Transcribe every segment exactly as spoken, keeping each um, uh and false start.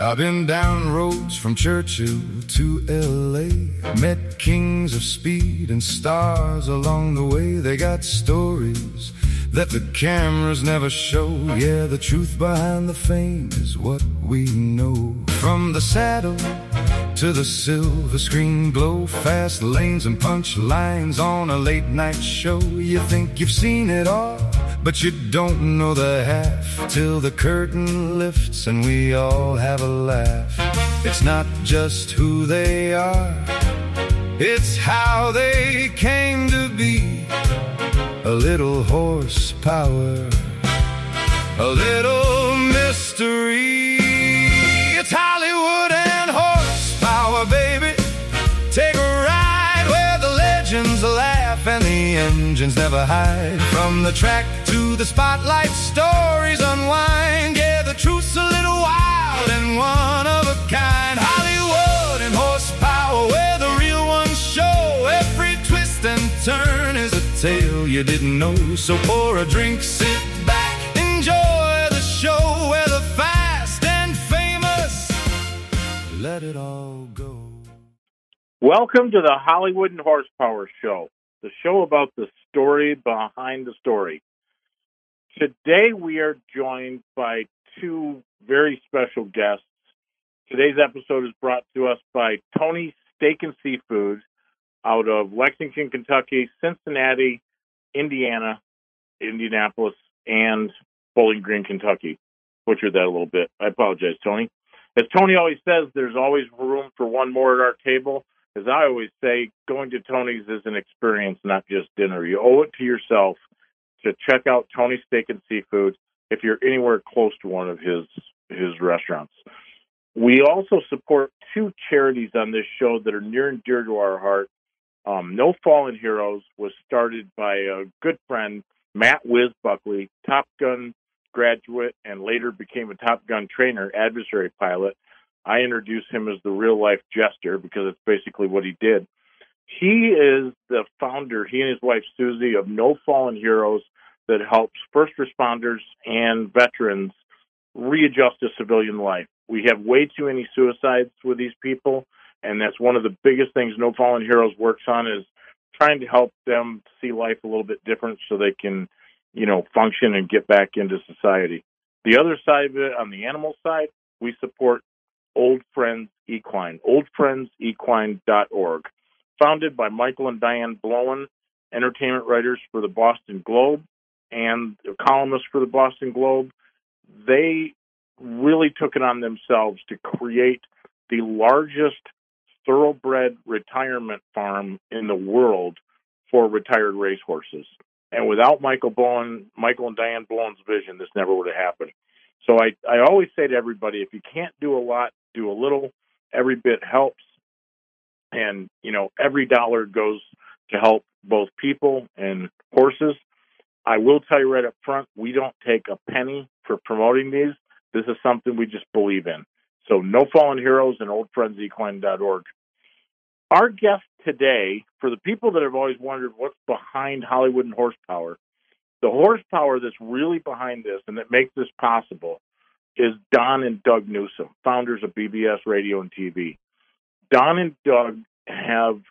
I've been down roads from Churchill to L A, met kings of speed and stars along the way. They got stories that the cameras never show. Yeah, the truth behind the fame is what we know. From the saddle to the silver screen glow, fast lanes and punch lines on a late night show. You think you've seen it all, but you don't know the half, till the curtain lifts and we all have a laugh. It's not just who they are, it's how they came to be. A little horsepower, a little mystery. It's Hollywood and horsepower, baby. Take a ride where the legends laugh and the engines never hide. From the track to the spotlight, stories unwind. Yeah, the truth's a little wild and one of a kind. Hollywood and horsepower, where the real ones show. Every twist and turn is a tale you didn't know. So pour a drink, sit back, enjoy the show, where the fast and famous let it all go. Welcome to the Hollywood and Horsepower Show, the show about the story behind the story. Today we are joined by two very special guests. Today's episode is brought to us by Tony's Steak and Seafood out of Lexington, Kentucky, Cincinnati, Indiana, Indianapolis, and Bowling Green, Kentucky. Butchered that a little bit. I apologize, Tony. As Tony always says, there's always room for one more at our table. As I always say, going to Tony's is an experience, not just dinner. You owe it to yourself to check out Tony's Steak and Seafood if you're anywhere close to one of his his restaurants. We also support two charities on this show that are near and dear to our heart. Um, No Fallen Heroes was started by a good friend, Matt Wiz Buckley, Top Gun graduate, and later became a Top Gun trainer, adversary pilot. I introduced him as the real-life Jester because it's basically what he did. He is the founder, he and his wife Susie, of No Fallen Heroes that helps first responders and veterans readjust to civilian life. We have way too many suicides with these people, and that's one of the biggest things No Fallen Heroes works on, is trying to help them see life a little bit different so they can, you know, function and get back into society. The other side of it, on the animal side, we support Old Friends Equine, old friends equine dot org. Founded by Michael and Diane Blowen, entertainment writers for the Boston Globe and columnists for the Boston Globe. They really took it on themselves to create the largest thoroughbred retirement farm in the world for retired racehorses. And without Michael Blowen, Michael and Diane Blowen's vision, this never would have happened. So I, I always say to everybody, if you can't do a lot, do a little. Every bit helps. And, you know, every dollar goes to help both people and horses. I will tell you right up front, we don't take a penny for promoting these. This is something we just believe in. So No Fallen Heroes and old friends equine dot org. Our guest today, for the people that have always wondered what's behind Hollywood and Horsepower, the horsepower that's really behind this and that makes this possible is Don and Doug Newsom, founders of B B S Radio and T V. Don and Doug have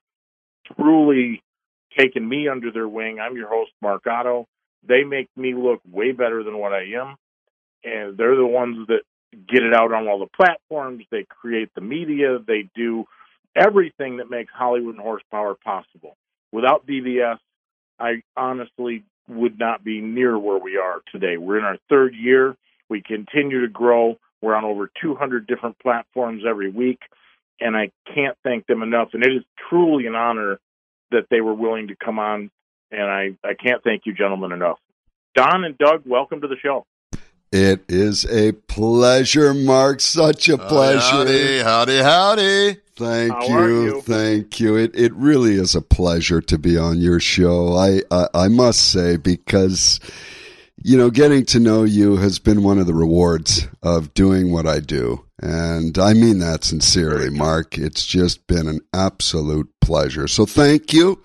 truly taken me under their wing. I'm your host, Mark Otto. They make me look way better than what I am, and they're the ones that get it out on all the platforms. They create the media. They do everything that makes Hollywood and Horsepower possible. Without B B S, I honestly would not be near where we are today. We're in our third year. We continue to grow. We're on over two hundred different platforms every week, and I can't thank them enough. And it is truly an honor that they were willing to come on, and I, I can't thank you gentlemen enough. Don and Doug, welcome to the show. It is a pleasure, Mark. Such a pleasure. Howdy, howdy, howdy. Thank How you, are you? thank you. It it really is a pleasure to be on your show. I, I I must say, because you know, getting to know you has been one of the rewards of doing what I do, and I mean that sincerely, Mark. It's just been an absolute pleasure. So thank you,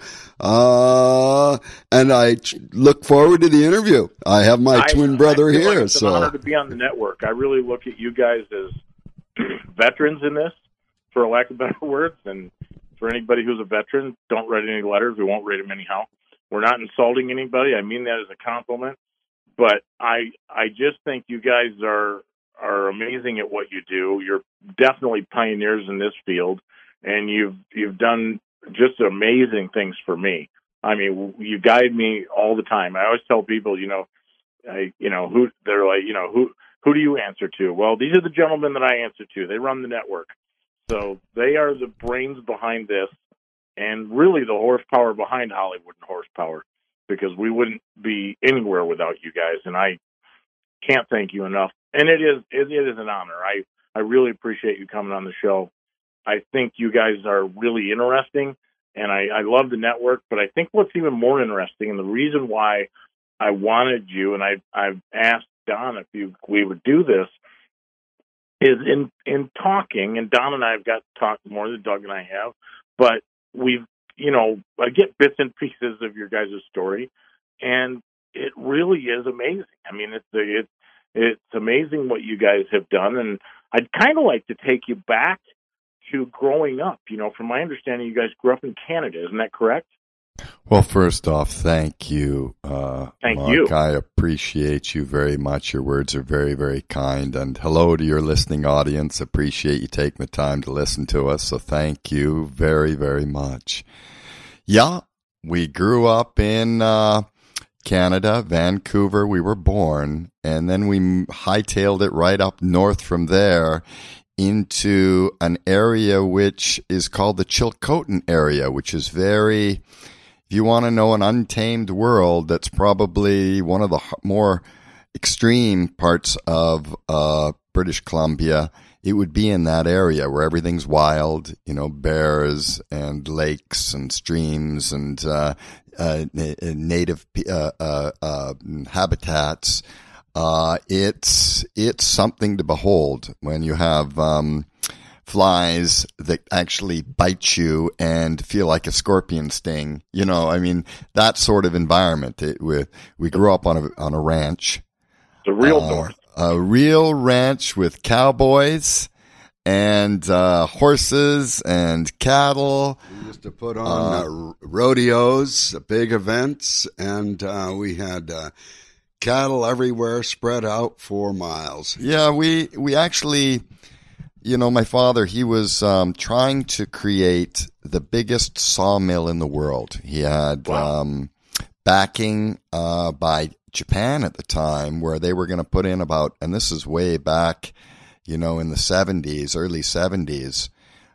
uh, and I look forward to the interview. I have my I, twin brother I feel here, like it's so an honor to be on the network. I really look at you guys as veterans in this, for lack of better words. And for anybody who's a veteran, don't write any letters. We won't read them anyhow. We're not insulting anybody. I mean that as a compliment. But I I just think you guys are are amazing at what you do. You're definitely pioneers in this field, and you've you've done just amazing things for me. I mean, you guide me all the time. I always tell people, you know, I, you know, who they're like, you know, who who do you answer to? Well, these are the gentlemen that I answer to. They run the network, so they are the brains behind this, and really the horsepower behind Hollywood and Horsepower, because we wouldn't be anywhere without you guys. And I can't thank you enough. And it is it, it is an honor. I I really appreciate you coming on the show. I think you guys are really interesting. And I, I love the network, but I think what's even more interesting, and the reason why I wanted you, and I, I've asked Don if you, we would do this, is in, in talking, and Don and I have got to talk more than Doug and I have, but we've, you know, I get bits and pieces of your guys' story, and it really is amazing. I mean, it's it's it's amazing what you guys have done, and I'd kind of like to take you back to growing up. You know, from my understanding, you guys grew up in Canada. Isn't that correct? Well, first off, thank you. Uh, thank Mark. you. I appreciate you very much. Your words are very, very kind. And hello to your listening audience. Appreciate you taking the time to listen to us. So thank you very, very much. Yeah, we grew up in uh, Canada, Vancouver. We were born, and then we hightailed it right up north from there into an area which is called the Chilcotin area, which is very, if you want to know an untamed world, that's probably one of the more extreme parts of uh, British Columbia. It would be in that area where everything's wild, you know, bears and lakes and streams and uh, uh, native uh, uh, uh, habitats. Uh, it's, it's something to behold when you have, um, flies that actually bite you and feel like a scorpion sting. You know, I mean, that sort of environment. It, we, we grew up on a, on a ranch. The real uh, north. A real ranch with cowboys and, uh, horses and cattle. We used to put on uh, uh, rodeos, big events, and, uh, we had, uh, cattle everywhere spread out for miles. Yeah, we we actually, you know, my father, he was um, trying to create the biggest sawmill in the world. He had wow. um, backing uh, by Japan at the time, where they were going to put in about, and this is way back, you know, in the seventies, early seventies,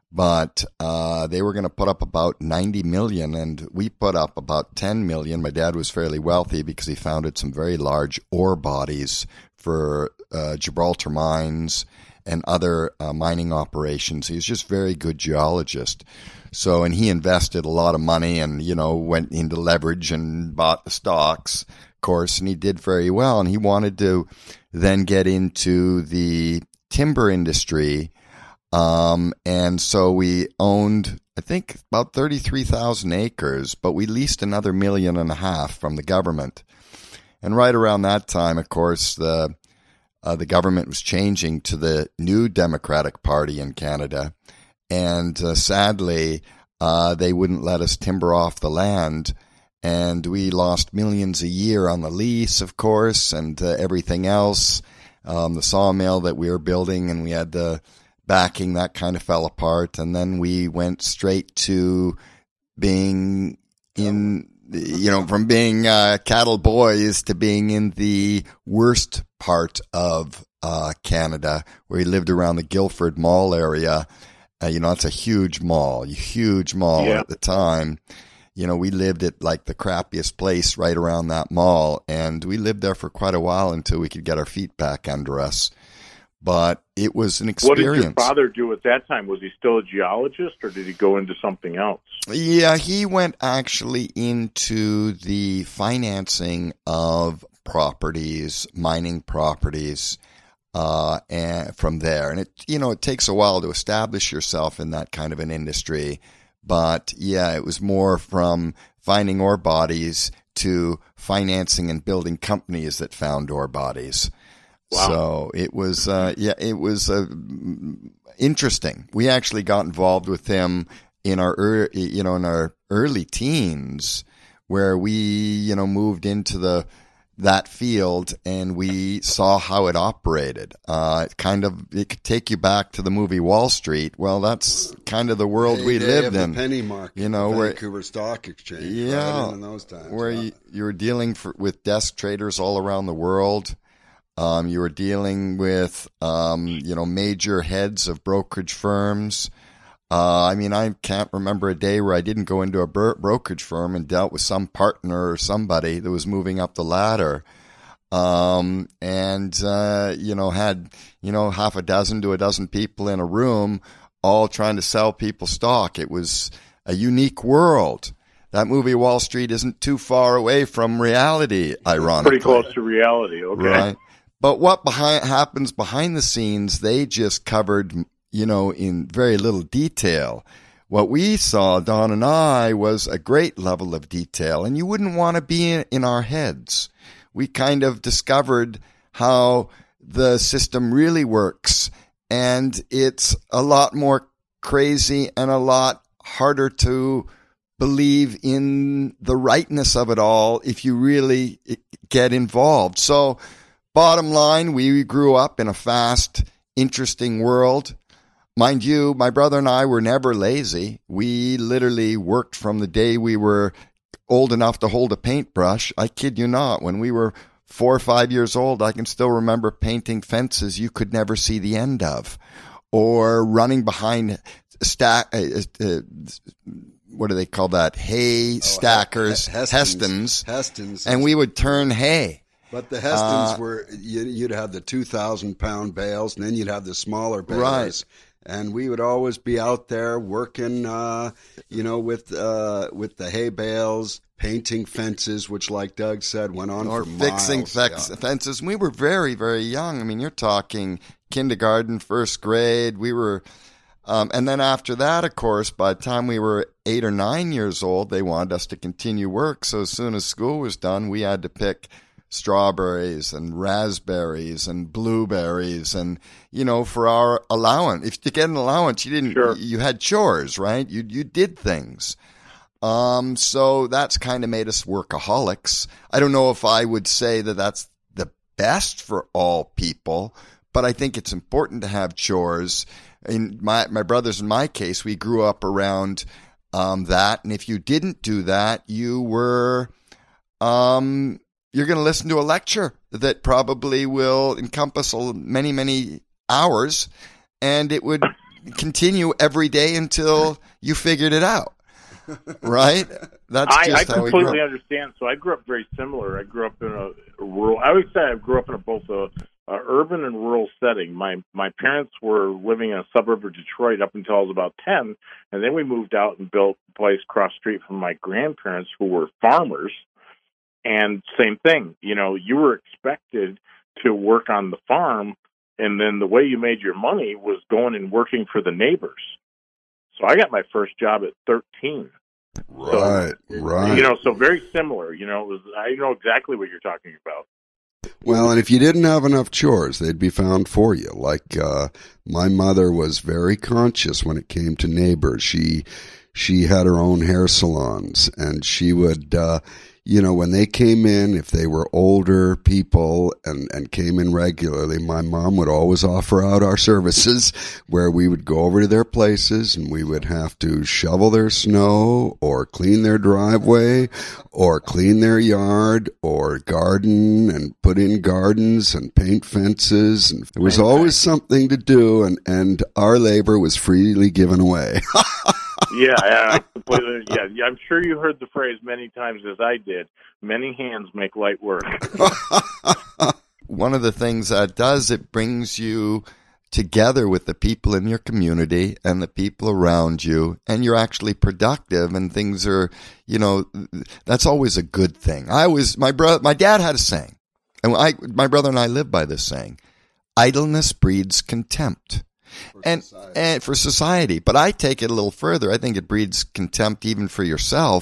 but uh, they were going to put up about ninety million, and we put up about ten million. My dad was fairly wealthy because he founded some very large ore bodies for uh, Gibraltar mines and other uh, mining operations. He was just a very good geologist. So, and he invested a lot of money and, you know, went into leverage and bought the stocks, of course, and he did very well. And he wanted to then get into the timber industry. Um, and so we owned, I think, about thirty-three thousand acres, but we leased another million and a half from the government. And right around that time, of course, the, uh, the government was changing to the new Democratic Party in Canada. And, uh, sadly, uh, they wouldn't let us timber off the land. And we lost millions a year on the lease, of course, and uh, everything else. Um, the sawmill that we were building, and we had the backing, that kind of fell apart. And then we went straight to being in, you know, from being uh, cattle boys to being in the worst part of uh, Canada, where we lived around the Guildford Mall area. Uh, you know, it's a huge mall, huge mall yeah. at the time. You know, we lived at like the crappiest place right around that mall, and we lived there for quite a while until we could get our feet back under us. But it was an experience. What did your father do at that time? Was he still a geologist, or did he go into something else? Yeah, he went actually into the financing of properties, mining properties, uh, and from there. And it, you know, it takes a while to establish yourself in that kind of an industry. But yeah, it was more from finding ore bodies to financing and building companies that found ore bodies. Wow. So it was, uh, yeah, it was, uh, interesting. We actually got involved with him in our, er, you know, in our early teens, where we, you know, moved into the that field and we saw how it operated. Uh, it kind of, it could take you back to the movie Wall Street. Well, that's kind of the world Hey, we lived the in. Penny market, you know, the where, Vancouver Stock Exchange. yeah, right in those times, where yeah. you, you were dealing for, with desk traders all around the world. Um, you were dealing with, um, you know, major heads of brokerage firms. Uh, I mean, I can't remember a day where I didn't go into a bro- brokerage firm and dealt with some partner or somebody that was moving up the ladder. Um, and, uh, you know, had, you know, half a dozen to a dozen people in a room all trying to sell people stock. It was a unique world. That movie Wall Street isn't too far away from reality, ironically. Pretty close to reality, okay. Right. But what behind happens behind the scenes, they just covered, you know, in very little detail. What we saw, Don and I, was a great level of detail, and you wouldn't want to be in, in our heads. We kind of discovered how the system really works, and it's a lot more crazy and a lot harder to believe in the rightness of it all if you really get involved. So, bottom line, we grew up in a fast, interesting world. Mind you, my brother and I were never lazy. We literally worked from the day we were old enough to hold a paintbrush. I kid you not. When we were four or five years old, I can still remember painting fences you could never see the end of, or running behind stack. Uh, uh, what do they call that? Hay oh, stackers, Hestons. Hestons, Hestons, and we would turn hay. But the Hestons uh, were you, you'd have the two thousand pound bales, and then you'd have the smaller bales. Right. And we would always be out there working, uh, you know, with uh, with the hay bales, painting fences, which, like Doug said, went on or for fixing miles. Fex- yeah. fences. We were very, very young. I mean, you're talking kindergarten, first grade. We were, um, and then after that, of course, by the time we were eight or nine years old, they wanted us to continue work. So as soon as school was done, we had to pick strawberries and raspberries and blueberries, and you know, for our allowance, if to get an allowance, you didn't. Sure. You had chores, right? You you did things. Um, so that's kind of made us workaholics. I don't know if I would say that that's the best for all people, but I think it's important to have chores. In my my brothers, in my case, we grew up around um, that, and if you didn't do that, you were um. You're going to listen to a lecture that probably will encompass many, many hours, and it would continue every day until you figured it out. Right? That's I, just I how we grew completely up. understand. So I grew up very similar. I grew up in a rural. I always say I grew up in a, both a, a urban and rural setting. My my parents were living in a suburb of Detroit up until I was about ten, and then we moved out and built a place across the street from my grandparents, who were farmers. And same thing, you know, you were expected to work on the farm, and then the way you made your money was going and working for the neighbors. So I got my first job at thirteen. Right, so, right. You know, so very similar. You know, it was, I know exactly what you're talking about. Well, and if you didn't have enough chores, they'd be found for you. Like uh, my mother was very conscious when it came to neighbors. She she had her own hair salons, and she would. Uh, You know, when they came in, if they were older people and, and came in regularly, my mom would always offer out our services where we would go over to their places and we would have to shovel their snow or clean their driveway or clean their yard or garden and put in gardens and paint fences. And there was always something to do, and, and our labor was freely given away. Yeah, yeah, completely, yeah, yeah. I'm sure you heard the phrase many times, as I did. Many hands make light work. One of the things that does, it brings you together with the people in your community and the people around you, and you're actually productive, and things are, you know, that's always a good thing. I was my brother, my dad had a saying, and I, my brother and I live by this saying: idleness breeds contempt. For and society. and for society, but I take it a little further. I think it breeds contempt even for yourself,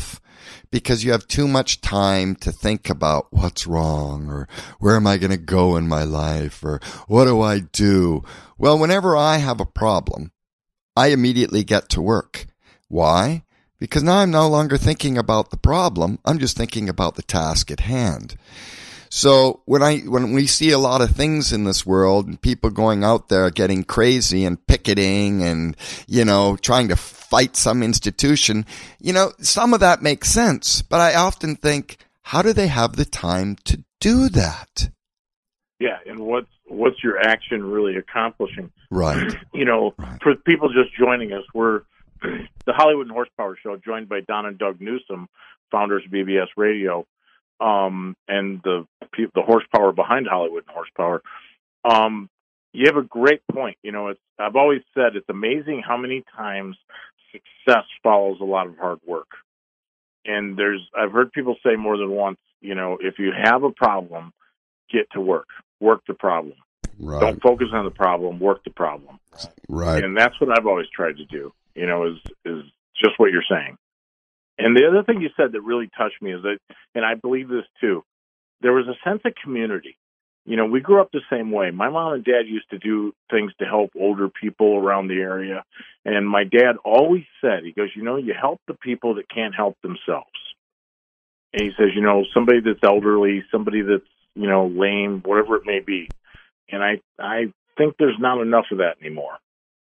because you have too much time to think about what's wrong or where am I going to go in my life or what do I do? Well, whenever I have a problem, I immediately get to work. Why? Because now I'm no longer thinking about the problem. I'm just thinking about the task at hand. So when I when we see a lot of things in this world and people going out there getting crazy and picketing and, you know, trying to fight some institution, you know, some of that makes sense. But I often think, how do they have the time to do that? Yeah, and what's what's your action really accomplishing? Right. You know, right. For people just joining us, we're the Hollywood and Horsepower Show, joined by Don and Doug Newsom, founders of B B S Radio. Um, and the the horsepower behind Hollywood and Horsepower. Um, you have a great point. You know, it's, I've always said it's amazing how many times success follows a lot of hard work. And there's, I've heard people say more than once, you know, if you have a problem, get to work, work the problem. Right. Don't focus on the problem, work the problem. Right. And that's what I've always tried to do, you know, is, is just what you're saying. And the other thing you said that really touched me is that, and I believe this too, there was a sense of community. You know, we grew up the same way. My mom and dad used to do things to help older people around the area. And my dad always said, he goes, you know, you help the people that can't help themselves. And he says, you know, somebody that's elderly, somebody that's, you know, lame, whatever it may be. And I, I think there's not enough of that anymore.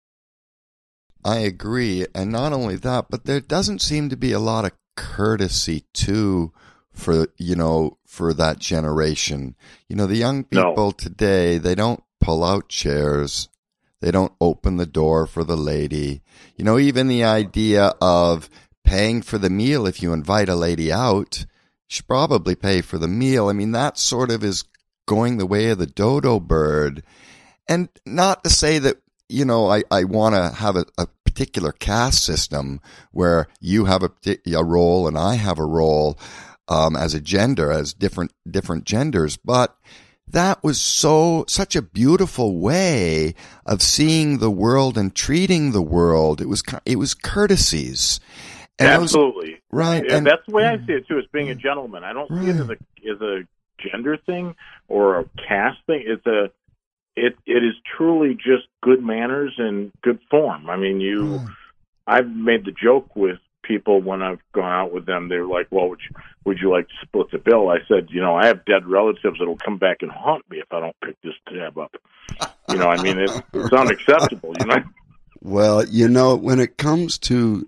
I agree. And not only that, but there doesn't seem to be a lot of courtesy too for, you know, for that generation. You know, the young people No. today, they don't pull out chairs. They don't open the door for the lady. You know, even the idea of paying for the meal if you invite a lady out, you should probably pay for the meal. I mean, that sort of is going the way of the dodo bird. And not to say that, you know, I, I want to have a, a particular caste system where you have a, a role and I have a role um, as a gender, as different different genders. But that was so such a beautiful way of seeing the world and treating the world. It was it was courtesies. And Absolutely. Was, right. And, and that's the way I see it too, as being a gentleman. I don't right. see it as a as a gender thing or a caste thing. It's a It it is truly just good manners and good form. I mean, you. Mm. I've made the joke with people when I've gone out with them. They're like, "Well, would you, would you like to split the bill?" I said, "You know, I have dead relatives that'll come back and haunt me if I don't pick this tab up." You know, I mean, it, it's unacceptable. You know. Well, you know, when it comes to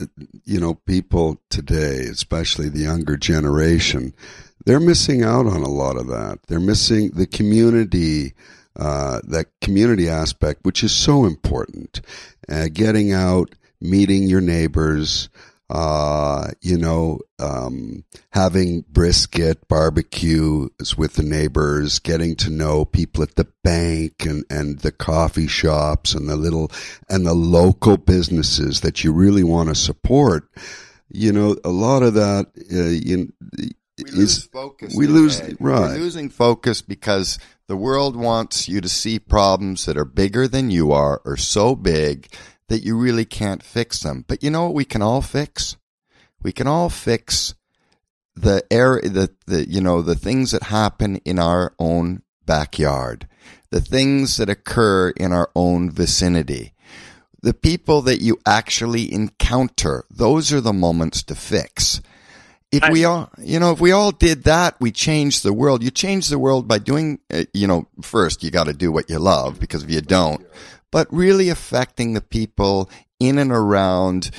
you know people today, especially the younger generation, they're missing out on a lot of that. They're missing the community. Uh, that community aspect, which is so important, uh, getting out, meeting your neighbors, uh, you know, um, having brisket barbecues with the neighbors, getting to know people at the bank and, and the coffee shops and the little, and the local businesses that you really want to support. You know, a lot of that, uh, you, we lose focus. We lose, right. We're losing focus because the world wants you to see problems that are bigger than you are or so big that you really can't fix them. But you know what we can all fix? We can all fix the air, the, the, you know, the things that happen in our own backyard, the things that occur in our own vicinity, the people that you actually encounter. Those are the moments to fix. If we all, you know, if we all did that, we changed the world. You change the world by doing, uh, you know, first you got to do what you love, because if you don't, but really affecting the people in and around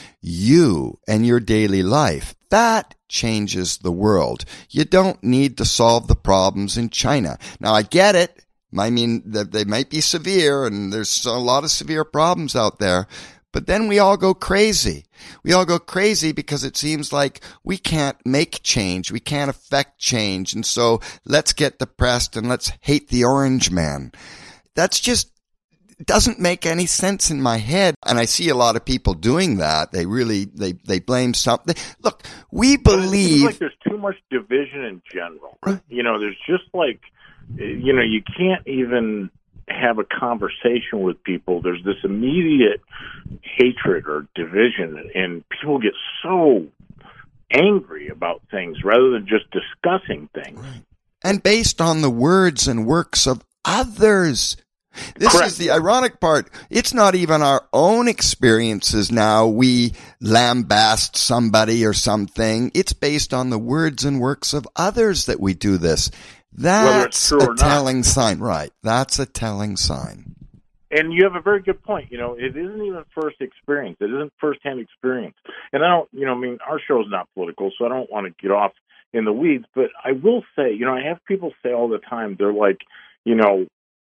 you and your daily life, that changes the world. You don't need to solve the problems in China. Now, I get it. I mean, they might be severe and there's a lot of severe problems out there. But then we all go crazy. We all go crazy because it seems like we can't make change. We can't affect change. And so let's get depressed and let's hate the orange man. That's just doesn't make any sense in my head. And I see a lot of people doing that. They really, they, they blame something. Look, we believe. It seems like there's too much division in general. Right. You know, there's just like, you know, you can't even have a conversation with people. There's this immediate hatred or division, and people get so angry about things rather than just discussing things. Right. And based on the words and works of others. This Correct. is the ironic part. It's not even our own experiences now. We lambast somebody or something. It's based on the words and works of others that we do this. That's a telling sign. Right. That's a telling sign. And you have a very good point. You know, it isn't even first experience. It isn't firsthand experience. And I don't, you know, I mean, our show is not political, so I don't want to get off in the weeds. But I will say, you know, I have people say all the time, they're like, you know,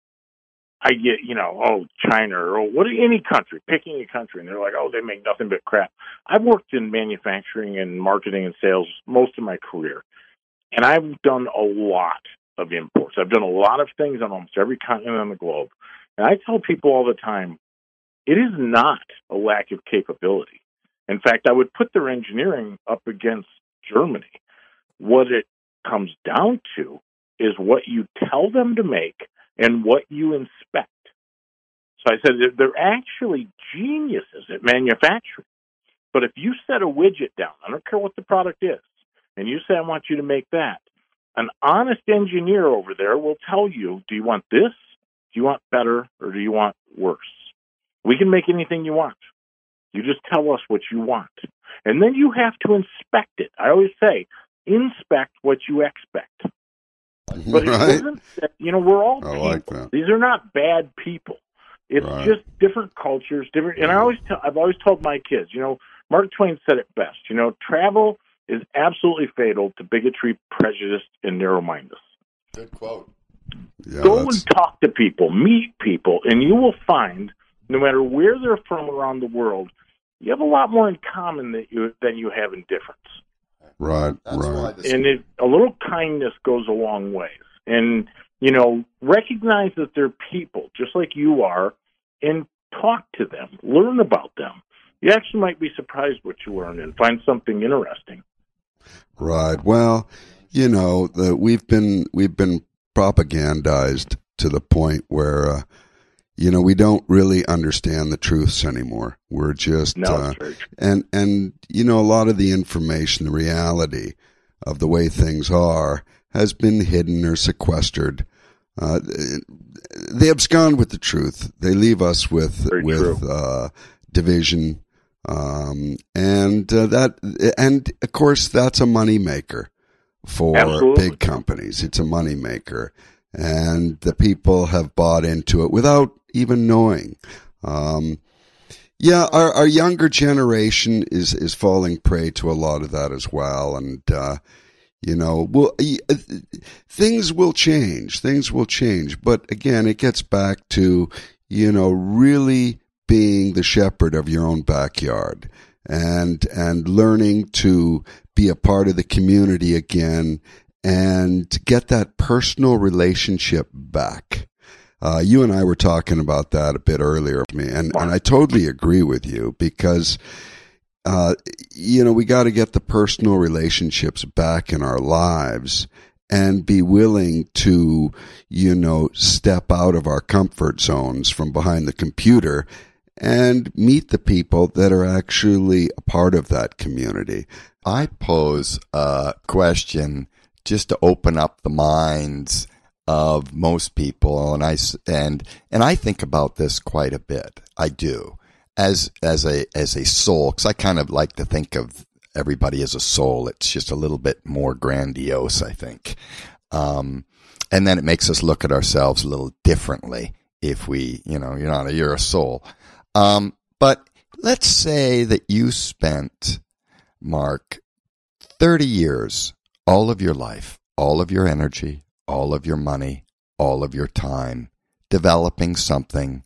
I get, you know, oh, China or what, any country, picking a country, and they're like, oh, they make nothing but crap. I've worked in manufacturing and marketing and sales most of my career, and I've done a lot of imports. I've done a lot of things on almost every continent on the globe. And I tell people all the time, it is not a lack of capability. In fact, I would put their engineering up against Germany. What it comes down to is what you tell them to make and what you inspect. So I said they're actually geniuses at manufacturing. But if you set a widget down, I don't care what the product is, and you say, I want you to make that, an honest engineer over there will tell you, do you want this? Do you want better, or do you want worse? We can make anything you want. You just tell us what you want. And then you have to inspect it. I always say, inspect what you expect. But right. it isn't, you know, we're all I people. like that. These are not bad people. It's Right. just different cultures, different. And I always tell, I've always told my kids, you know, Mark Twain said it best. You know, travel is absolutely fatal to bigotry, prejudice, and narrow-mindedness. Good quote. Yeah, Go that's- and talk to people, meet people, and you will find, no matter where they're from around the world, you have a lot more in common than you than you have in difference. Right, That's why right. this And it, a little kindness goes a long ways. And, you know, recognize that they're people, just like you are, and talk to them, learn about them. You actually might be surprised what you learn and find something interesting. Right. Well, you know, the, we've been we've been propagandized to the point where, uh, you know, we don't really understand the truths anymore. We're just No, uh, Church. and and you know, a lot of the information, the reality of the way things are, has been hidden or sequestered. Uh, they abscond with the truth. They leave us with Very with uh, division. Um, and uh, that, and of course, that's a money maker for Absolutely. big companies. It's a money maker, and the people have bought into it without even knowing. Um, yeah, our, our younger generation is is falling prey to a lot of that as well, and uh, you know, well, things will change. Things will change, but again, it gets back to, you know, really being the shepherd of your own backyard and and learning to be a part of the community again and to get that personal relationship back. Uh, you and I were talking about that a bit earlier, me, and, and I totally agree with you because, uh, you know, we got to get the personal relationships back in our lives and be willing to, you know, step out of our comfort zones from behind the computer and meet the people that are actually a part of that community. I pose a question just to open up the minds of most people, and I and and I think about this quite a bit. I do as as a as a soul, because I kind of like to think of everybody as a soul. It's just a little bit more grandiose, I think, um, and then it makes us look at ourselves a little differently. If we, you know, you're not a, you're a soul. Um, but let's say that you spent, Mark, thirty years, all of your life, all of your energy, all of your money, all of your time, developing something,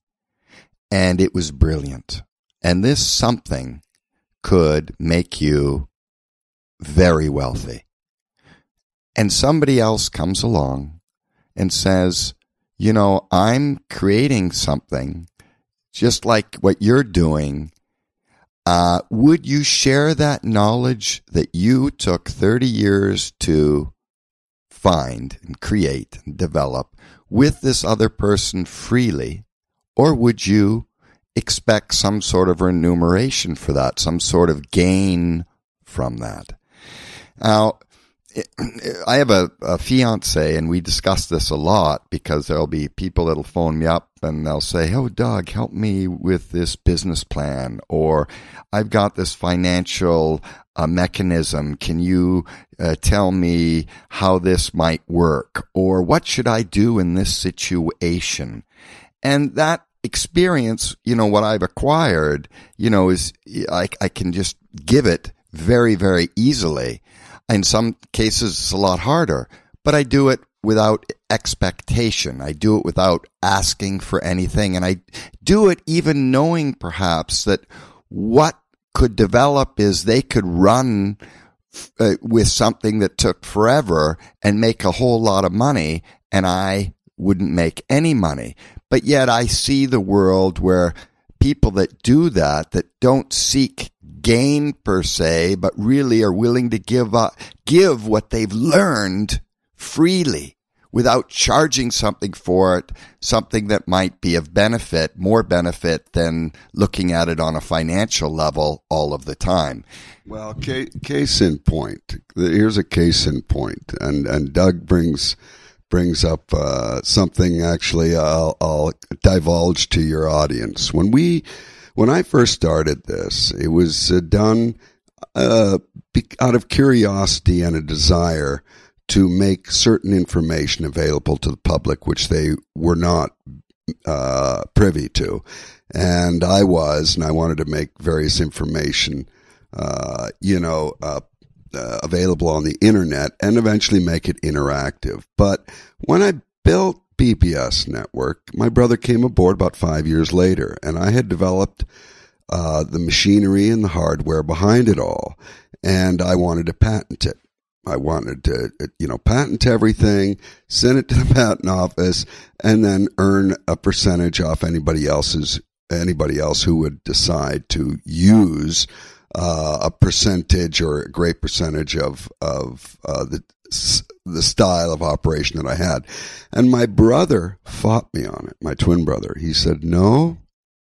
and it was brilliant. And this something could make you very wealthy. And somebody else comes along and says, you know, I'm creating something just like what you're doing. Uh, would you share that knowledge that you took thirty years to find and create and develop with this other person freely? Or would you expect some sort of remuneration for that, some sort of gain from that. Now, I have a, a fiance, and we discuss this a lot because there'll be people that'll phone me up and they'll say, "Oh, Doug, help me with this business plan," or "I've got this financial uh, mechanism. Can you uh, tell me how this might work?" Or "What should I do in this situation?" And that experience, you know, what I've acquired, you know, is I, I can just give it very, very easily. In some cases, it's a lot harder, but I do it without expectation. I do it without asking for anything. And I do it even knowing perhaps that what could develop is they could run uh, with something that took forever and make a whole lot of money, and I wouldn't make any money. But yet I see the world where people that do that, that don't seek gain per se, but really are willing to give up, give what they've learned freely without charging something for it, something that might be of benefit, more benefit than looking at it on a financial level all of the time. Well, case in point. Here's a case in point, and and Doug brings brings up uh, something. Actually, I'll, I'll divulge to your audience. When we When I first started this, it was uh, done uh, out of curiosity and a desire to make certain information available to the public, which they were not uh, privy to. And I was, and I wanted to make various information, uh, you know, uh, uh, available on the internet and eventually make it interactive. But when I built B B S Network, my brother came aboard about five years later, and I had developed uh, the machinery and the hardware behind it all, and I wanted to patent it. I wanted to, you know, patent everything, send it to the patent office, and then earn a percentage off anybody else's, anybody else who would decide to use uh, a percentage or a great percentage of of uh, the the style of operation that I had. And my brother fought me on it, my twin brother. He said, "No,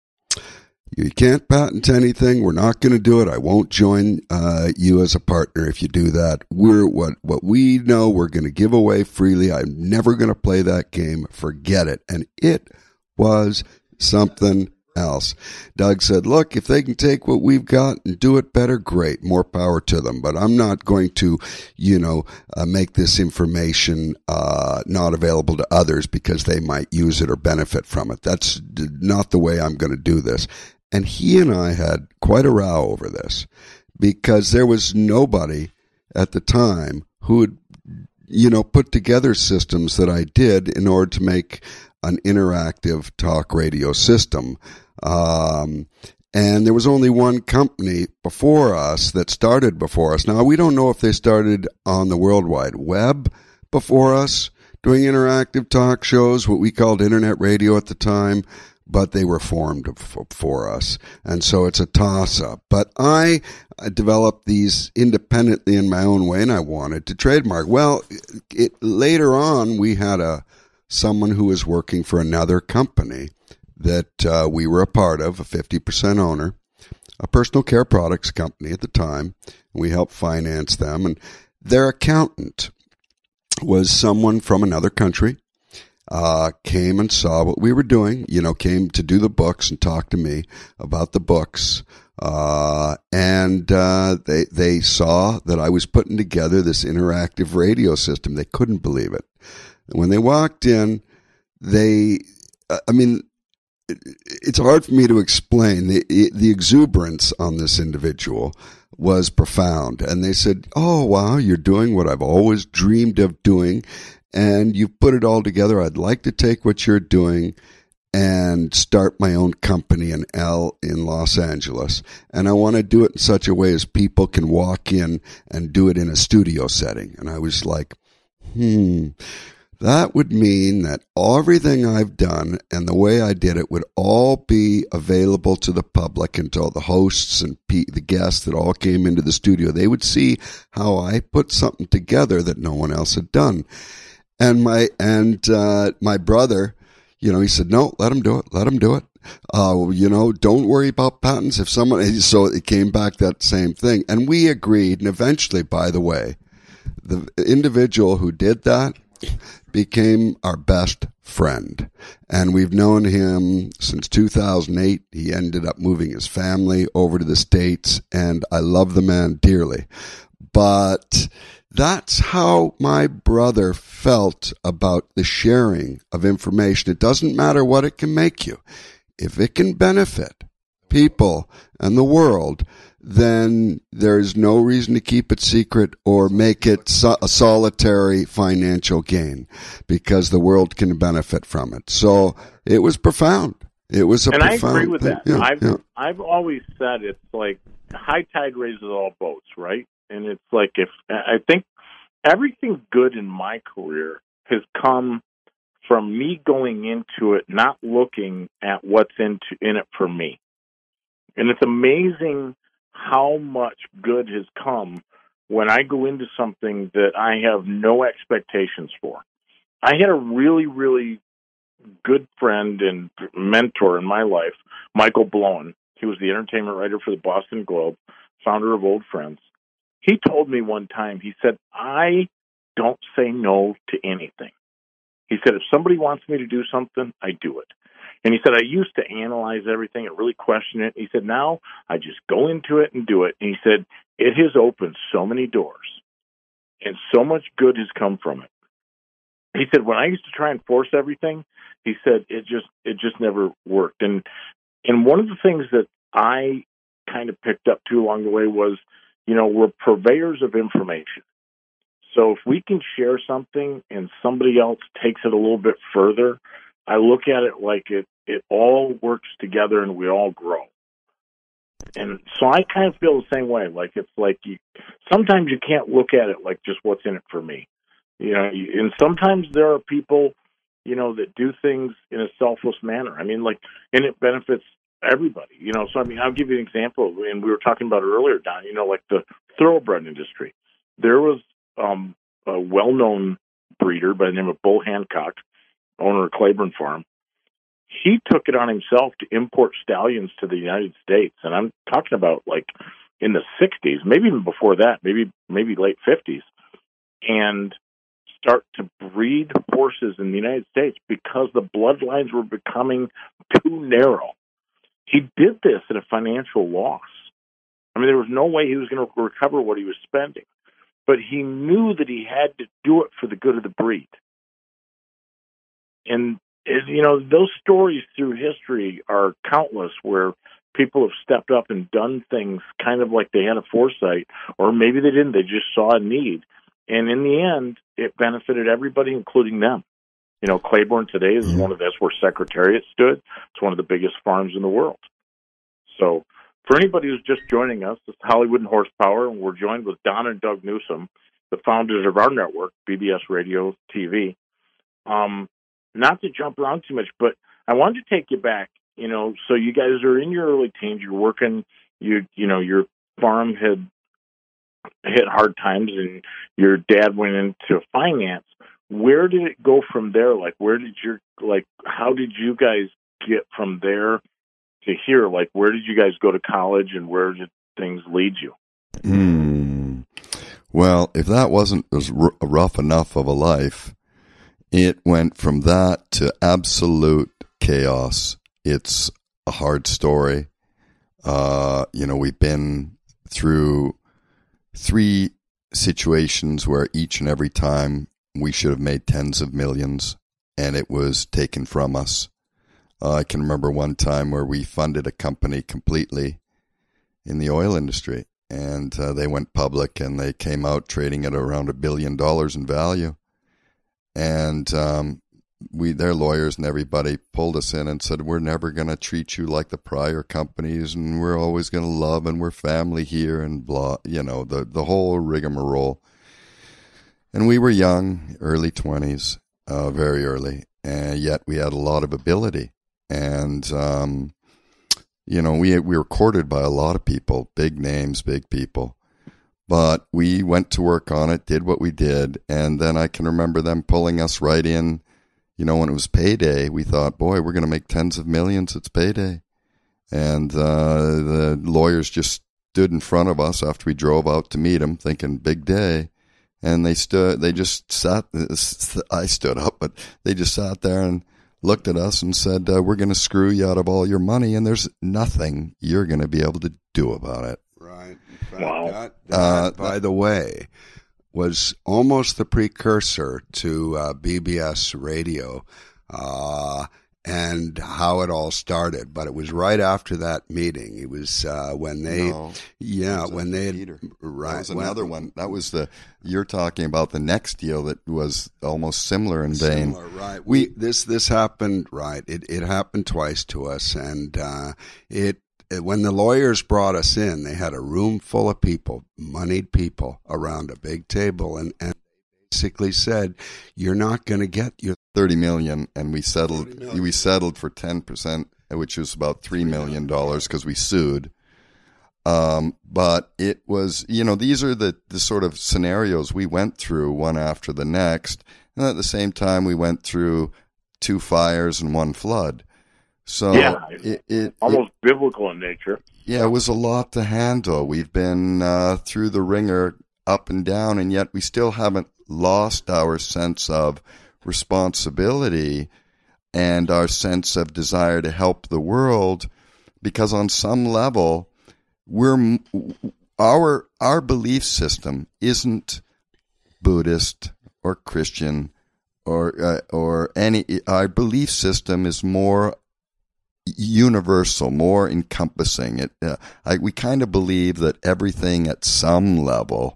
you can't patent anything. We're not going to do it. I won't join uh, you as a partner if you do that. We're what, what we know we're going to give away freely. I'm never going to play that game. Forget it." And it was something else. Doug said, "Look, if they can take what we've got and do it better, great, more power to them. But I'm not going to, you know, uh, make this information uh, not available to others because they might use it or benefit from it. That's not the way I'm going to do this." And he and I had quite a row over this because there was nobody at the time who had, you know, put together systems that I did in order to make an interactive talk radio system. Um, and there was only one company before us that started before us. Now, we don't know if they started on the World Wide Web before us doing interactive talk shows, what we called internet radio at the time, but they were formed for us. And so it's a toss-up. But I developed these independently in my own way, and I wanted to trademark. Well, it, later on, we had a someone who was working for another company that uh, we were a part of, a fifty percent owner, a personal care products company at the time. We helped finance them, and their accountant was someone from another country, uh, came and saw what we were doing, you know, came to do the books and talk to me about the books. Uh, and, uh, they, they saw that I was putting together this interactive radio system. They couldn't believe it. And when they walked in, they, I mean, it's hard for me to explain. The, the exuberance on this individual was profound. And they said, "Oh, wow, you're doing what I've always dreamed of doing, and you've put it all together. I'd like to take what you're doing and start my own company in L in Los Angeles. And I want to do it in such a way as people can walk in and do it in a studio setting." And I was like, hmm, that would mean that everything I've done and the way I did it would all be available to the public, until the hosts and the guests that all came into the studio, they would see how I put something together that no one else had done. And my, and, uh, my brother, you know, he said, "No, let him do it. Let him do it." Uh, you know, don't worry about patents. If someone, so it came back that same thing. And we agreed. And eventually, by the way, the individual who did that became our best friend. And we've known him since two thousand eight. He ended up moving his family over to the States, and I love the man dearly. But that's how my brother felt about the sharing of information. It doesn't matter what it can make you. If it can benefit people and the world, then there's no reason to keep it secret or make it so- a solitary financial gain, because the world can benefit from it. So it was profound. It was a and profound I agree with thing. that. Yeah, I've yeah. I've always said it's like high tide raises all boats, right? And it's like if I think everything good in my career has come from me going into it, not looking at what's into, in it for me. And it's amazing how much good has come when I go into something that I have no expectations for. I had a really, really good friend and mentor in my life, Michael Blowen. He was the entertainment writer for the Boston Globe, founder of Old Friends. He told me one time, he said, I don't say no to anything. He said, if somebody wants me to do something, I do it. And he said, I used to analyze everything and really question it. He said, now I just go into it and do it. And he said, it has opened so many doors and so much good has come from it. He said, when I used to try and force everything, he said, it just, it just never worked. And, and one of the things that I kind of picked up too along the way was, you know, we're purveyors of information. So if we can share something and somebody else takes it a little bit further, I look at it like it, it all works together and we all grow. And so I kind of feel the same way. Like it's like you, sometimes you can't look at it like just what's in it for me. You know, and sometimes there are people, you know, that do things in a selfless manner. I mean, like, and it benefits everybody, you know. So, I mean, I'll give you an example. And we were talking about it earlier, Don, you know, like the thoroughbred industry. There was um, a well-known breeder by the name of Bull Hancock, owner of Claiborne Farm. He took it on himself to import stallions to the United States. And I'm talking about like in the sixties, maybe even before that, maybe maybe late fifties, and start to breed horses in the United States because the bloodlines were becoming too narrow. He did this at a financial loss. I mean, there was no way he was going to recover what he was spending. But he knew that he had to do it for the good of the breed. And, you know, those stories through history are countless where people have stepped up and done things kind of like they had a foresight, or maybe they didn't. They just saw a need. And in the end, it benefited everybody, including them. You know, Claiborne today is one of that's where Secretariat stood. It's one of the biggest farms in the world. So for anybody who's just joining us, it's Hollywood and Horsepower, and we're joined with Don and Doug Newsom, the founders of our network, B B S Radio T V. Um, not to jump around too much, but I wanted to take you back. You know, so you guys are in your early teens. You're working. You you know, your farm had hit hard times, and your dad went into finance. Where did it go from there? Like, where did your like? How did you guys get from there to here? Like, where did you guys go to college, and where did things lead you? Hmm. Well, if that wasn't as r- rough enough of a life, it went from that to absolute chaos. It's a hard story. Uh, you know, we've been through three situations where each and every time we should have made tens of millions, and it was taken from us. Uh, I can remember one time where we funded a company completely in the oil industry, and uh, they went public, and they came out trading at around a billion dollars in value. And um, we, their lawyers and everybody pulled us in and said, we're never going to treat you like the prior companies, and we're always going to love, and we're family here, and blah, you know, the, the whole rigmarole. And we were young, early twenties, uh, very early, and yet we had a lot of ability. And, um, you know, we we were courted by a lot of people, big names, big people. But we went to work on it, did what we did, and then I can remember them pulling us right in, you know, when it was payday, we thought, boy, we're going to make tens of millions. It's payday. And uh, the lawyers just stood in front of us after we drove out to meet them, thinking big day. And they stood, they just sat, I stood up, but they just sat there and looked at us and said, uh, we're going to screw you out of all your money, and there's nothing you're going to be able to do about it. Right. In fact, Wow. That, that, Uh, by the way, was almost the precursor to uh, B B S radio uh, and how it all started. But it was right after that meeting. It was uh, when they, No, yeah, was when they had, Peter. right. That was when- another one. That was the, you're talking about the next deal that was almost similar in vein. Similar, right. We, this, this happened, right. It, it happened twice to us. And uh, it, it, when the lawyers brought us in, they had a room full of people, moneyed people around a big table. And, and basically said, you're not going to get your thirty million, and we settled, thirty million. we settled for ten percent, which was about three million dollars because we sued. Um, but it was, you know, these are the, the sort of scenarios we went through one after the next. And at the same time, we went through two fires and one flood. So Yeah, it, it, Almost biblical in nature. yeah, it was a lot to handle. We've been uh, through the ringer up and down, and yet we still haven't lost our sense of responsibility and our sense of desire to help the world, because on some level, we're our our belief system isn't Buddhist or Christian or uh, or any. Our belief system is more universal, more encompassing. It uh, I, we kind of believe that everything at some level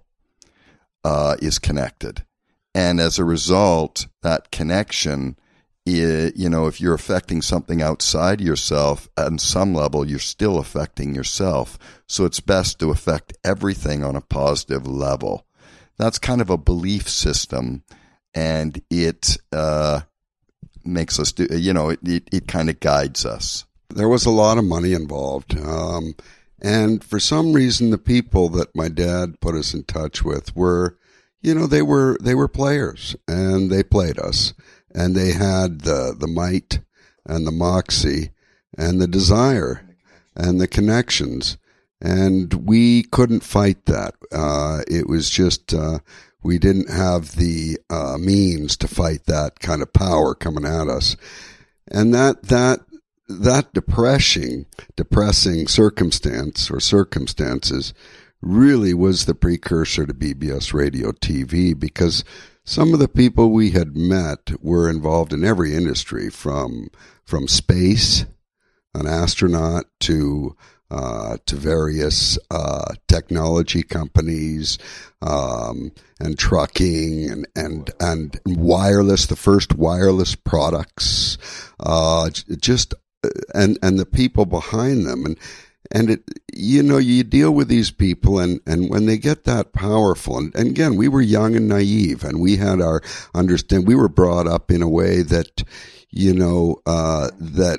uh, is connected, and as a result, that connection, I, you know, if you're affecting something outside yourself, on some level, you're still affecting yourself. So it's best to affect everything on a positive level. That's kind of a belief system, and it uh, makes us do, you know, it, it, it kind of guides us. There was a lot of money involved. Um, and for some reason, the people that my dad put us in touch with were, you know, they were, they were players, and they played us, and they had the, the might and the moxie and the desire and the connections. And we couldn't fight that. Uh, it was just, uh, we didn't have the, uh, means to fight that kind of power coming at us. And that, that, that depressing, depressing circumstance or circumstances really was the precursor to B B S Radio T V, because some of the people we had met were involved in every industry, from, from space, an astronaut, to, uh, to various, uh, technology companies, um, and trucking and, and, and wireless, the first wireless products, uh, just, and, and the people behind them. And, and it, you know, you deal with these people, and, and when they get that powerful, and, and again, we were young and naive, and we had our understand, we were brought up in a way that, you know, uh, that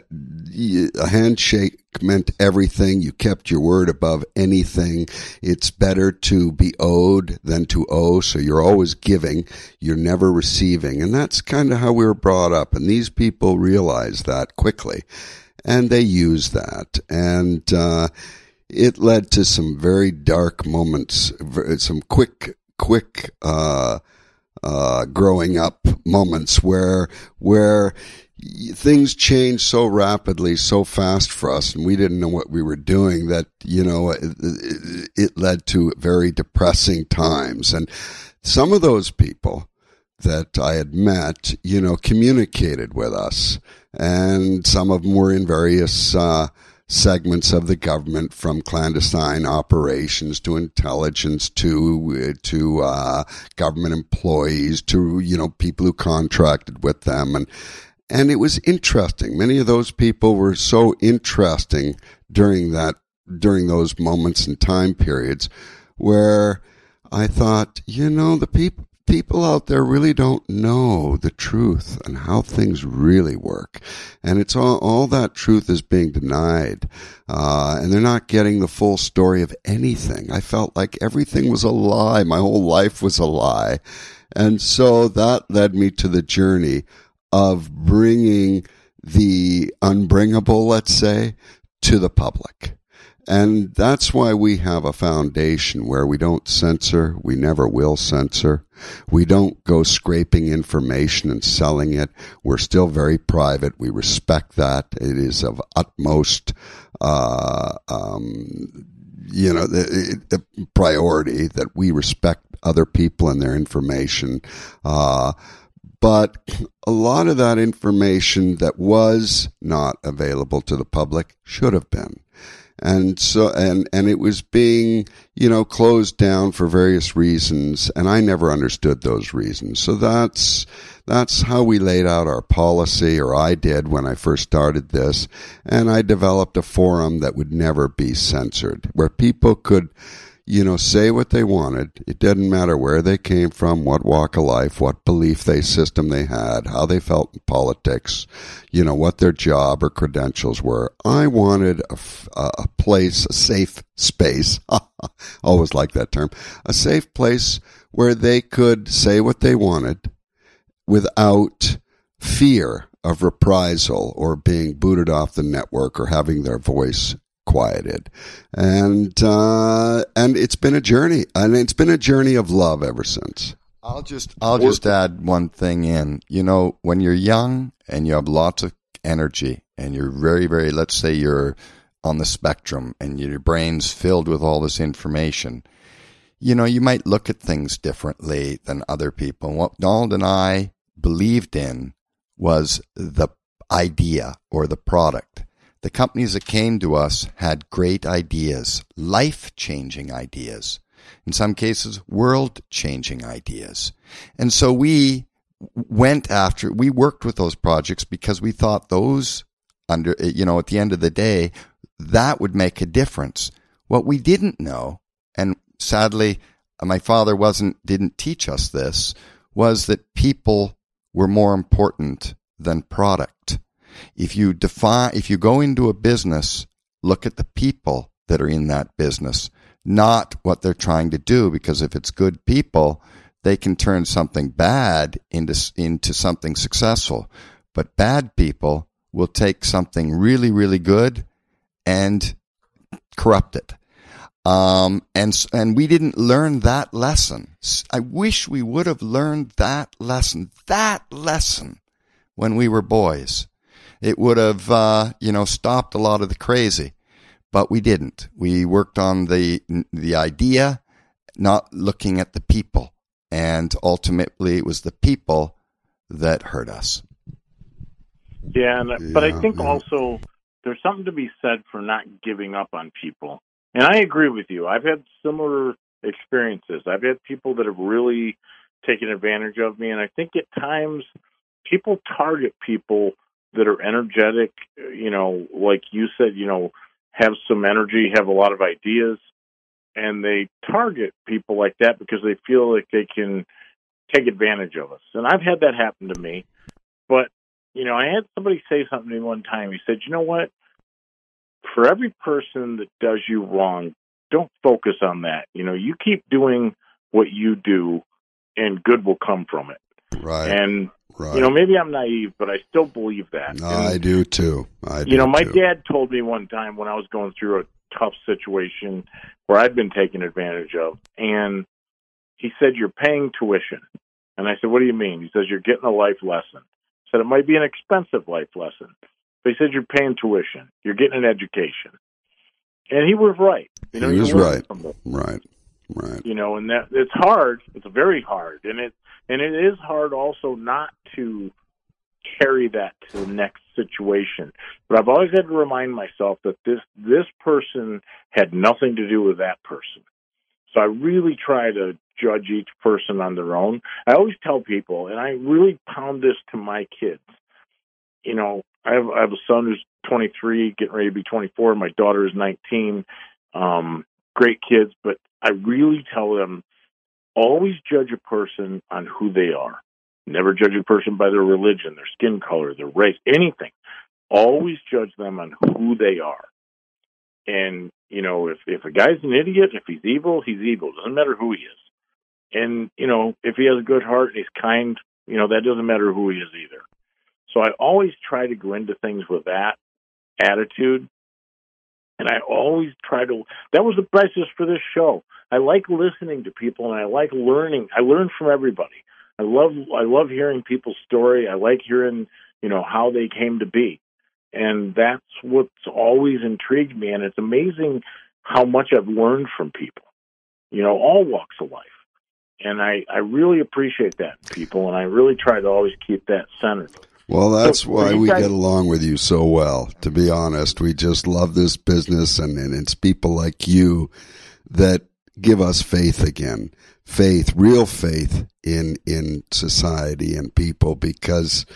a handshake meant everything. You kept your word above anything. It's better to be owed than to owe. So you're always giving. You're never receiving. And that's kind of how we were brought up. And these people realize that quickly, and they use that. And, uh, it led to some very dark moments, some quick, quick, uh, uh, growing up moments where, where, things changed so rapidly, so fast for us, and we didn't know what we were doing, that, you know, it, it, it led to very depressing times. And some of those people that I had met, you know, communicated with us, and some of them were in various uh, segments of the government, from clandestine operations to intelligence to to uh, government employees to, you know, people who contracted with them. And And it was interesting. Many of those people were so interesting during that, during those moments and time periods where I thought, you know, the people, people out there really don't know the truth and how things really work. And it's all, all that truth is being denied. Uh, and they're not getting the full story of anything. I felt like everything was a lie. My whole life was a lie. And so that led me to the journey of bringing the unbringable, let's say, to the public. And that's why we have a foundation where we don't censor, we never will censor. We don't go scraping information and selling it. We're still very private. We respect that. It is of utmost, uh, um, you know, the, the priority that we respect other people and their information. Uh, but a lot of that information that was not available to the public should have been. And so, and, and it was being, you know, closed down for various reasons, and I never understood those reasons. So that's, that's how we laid out our policy, or I did when I first started this, and I developed a forum that would never be censored, where people could, you know, say what they wanted. It didn't matter where they came from, what walk of life, what belief they system they had, how they felt in politics, you know, what their job or credentials were. I wanted a, a place, a safe space, always like that term, a safe place where they could say what they wanted without fear of reprisal or being booted off the network or having their voice quieted. And uh, and it's been a journey, and it's been a journey of love ever since. I'll just I'll just add one thing in. You know, when you're young and you have lots of energy and you're very, very, let's say you're on the spectrum and your brain's filled with all this information, you know, you might look at things differently than other people. And what Donald and I believed in was the idea or the product. The companies that came to us had great ideas, life-changing ideas, in some cases, world-changing ideas. And so we went after, we worked with those projects because we thought those, under, you know, at the end of the day, that would make a difference. What we didn't know, and sadly, my father wasn't, didn't teach us this, was that people were more important than product. If you define, if you go into a business, look at the people that are in that business, not what they're trying to do, because if it's good people, they can turn something bad into, into something successful. But bad people will take something really, really good and corrupt it. Um, and, and we didn't learn that lesson. I wish we would have learned that lesson, that lesson when we were boys. It would have, uh, you know, stopped a lot of the crazy, but we didn't. We worked on the the idea, not looking at the people, and ultimately it was the people that hurt us. Yeah, and, yeah but I think yeah. also there's something to be said for not giving up on people. And I agree with you. I've had similar experiences. I've had people that have really taken advantage of me, and I think at times people target people that are energetic, you know, like you said, you know, have some energy, have a lot of ideas, and they target people like that because they feel like they can take advantage of us. And I've had that happen to me. But, you know, I had somebody say something to me one time. He said, you know what? For every person that does you wrong, don't focus on that. You know, you keep doing what you do, and good will come from it. Right. And Right. you know, maybe I'm naive, but I still believe that. No, and, I do too. I do you know, my too. dad told me one time when I was going through a tough situation where I'd been taken advantage of, and he said, "You're paying tuition." And I said, "What do you mean?" He says, "You're getting a life lesson." I said, "It might be an expensive life lesson." But he said, "You're paying tuition. You're getting an education." And he was right. You know, he was you learn right. from it. Right. Right. You know, and that it's hard. It's very hard, and it and it is hard also not to carry that to the next situation. But I've always had to remind myself that this this person had nothing to do with that person. So I really try to judge each person on their own. I always tell people, and I really pound this to my kids. You know, I have I have a son who's twenty-three, getting ready to be twenty-four. My daughter is nineteen. Um, great kids, but I really tell them, always judge a person on who they are. Never judge a person by their religion, their skin color, their race, anything. Always judge them on who they are. And, you know, if, if a guy's an idiot, if he's evil, he's evil. Doesn't matter who he is. And, you know, if he has a good heart and he's kind, you know, that doesn't matter who he is either. So I always try to go into things with that attitude. And I always try to, that was the basis for this show. I like listening to people, and I like learning. I learn from everybody. I love, I love hearing people's story. I like hearing, you know, how they came to be. And that's what's always intrigued me. And it's amazing how much I've learned from people, you know, all walks of life. And I, I really appreciate that in people, and I really try to always keep that centered. Well, that's so, why we guys, get along with you so well, to be honest. We just love this business, and, and it's people like you that give us faith again. Faith, real faith in in society and people, because,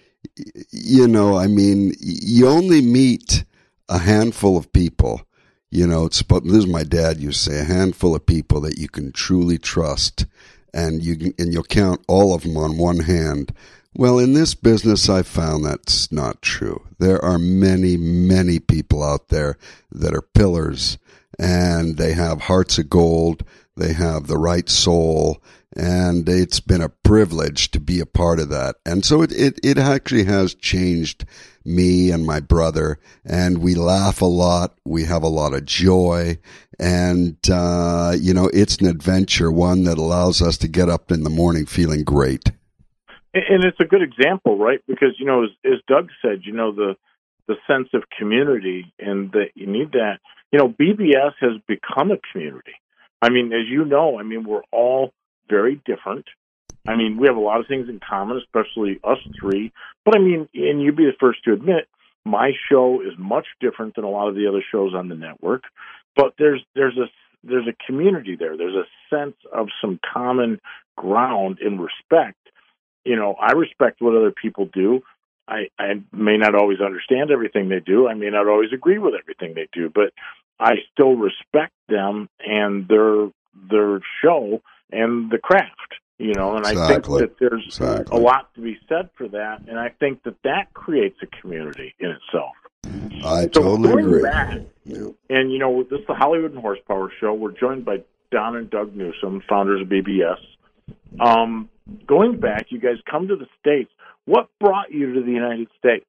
you know, I mean, you only meet a handful of people. You know, it's, this is my dad used to say, a handful of people that you can truly trust, and you can, and you'll count all of them on one hand. Well, in this business, I found that's not true. There are many, many people out there that are pillars, and they have hearts of gold. They have the right soul, and it's been a privilege to be a part of that. And so it, it, it actually has changed me and my brother, and we laugh a lot. We have a lot of joy, and, uh, you know, it's an adventure, one that allows us to get up in the morning feeling great. And it's a good example, right? Because, you know, as, as Doug said, you know, the, the sense of community, and that you need that. You know, B B S has become a community. I mean, as you know, I mean, we're all very different. I mean, we have a lot of things in common, especially us three. But I mean, and you'd be the first to admit, my show is much different than a lot of the other shows on the network. But there's there's a there's a community there. There's a sense of some common ground and respect. You know, I respect what other people do. I, I may not always understand everything they do. I may not always agree with everything they do, but I still respect them and their their show and the craft. You know, and exactly. I think that there's exactly. a lot to be said for that, and I think that that creates a community in itself. I so totally agree. Back, yeah. And, you know, this is the Hollywood and Horsepower Show. We're joined by Don and Doug Newsom, founders of B B S. Um, going back, you guys come to the States. What brought you to the United States?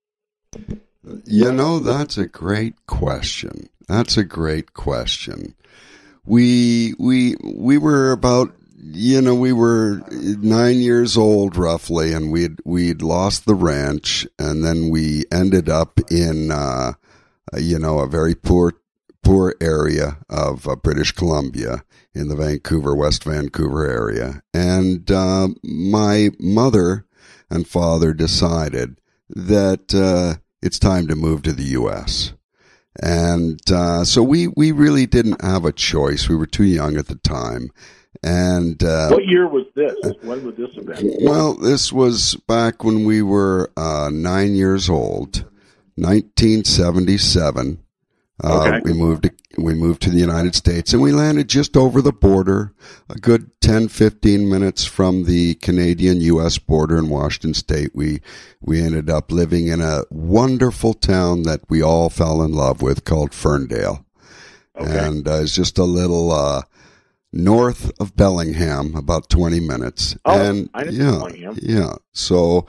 You know, that's a great question. That's a great question. We we we were about, you know, we were nine years old roughly, and we'd we'd lost the ranch, and then we ended up in, uh, you know, a very poor poor area of uh, British Columbia in the Vancouver, West Vancouver area, and uh, my mother and father decided that uh, it's time to move to the U S And uh, so we, we really didn't have a choice. We were too young at the time. And uh, what year was this? When would this have been? Well, this was back when we were uh, nine years old, nineteen seventy-seven. Uh, okay. We moved to, we moved to the United States, and we landed just over the border, a good ten, fifteen minutes from the Canadian U S border in Washington State. We we ended up living in a wonderful town that we all fell in love with called Ferndale. Okay. And uh, it's just a little uh, north of Bellingham, about twenty minutes. Oh, and I didn't yeah, know Bellingham. Yeah. So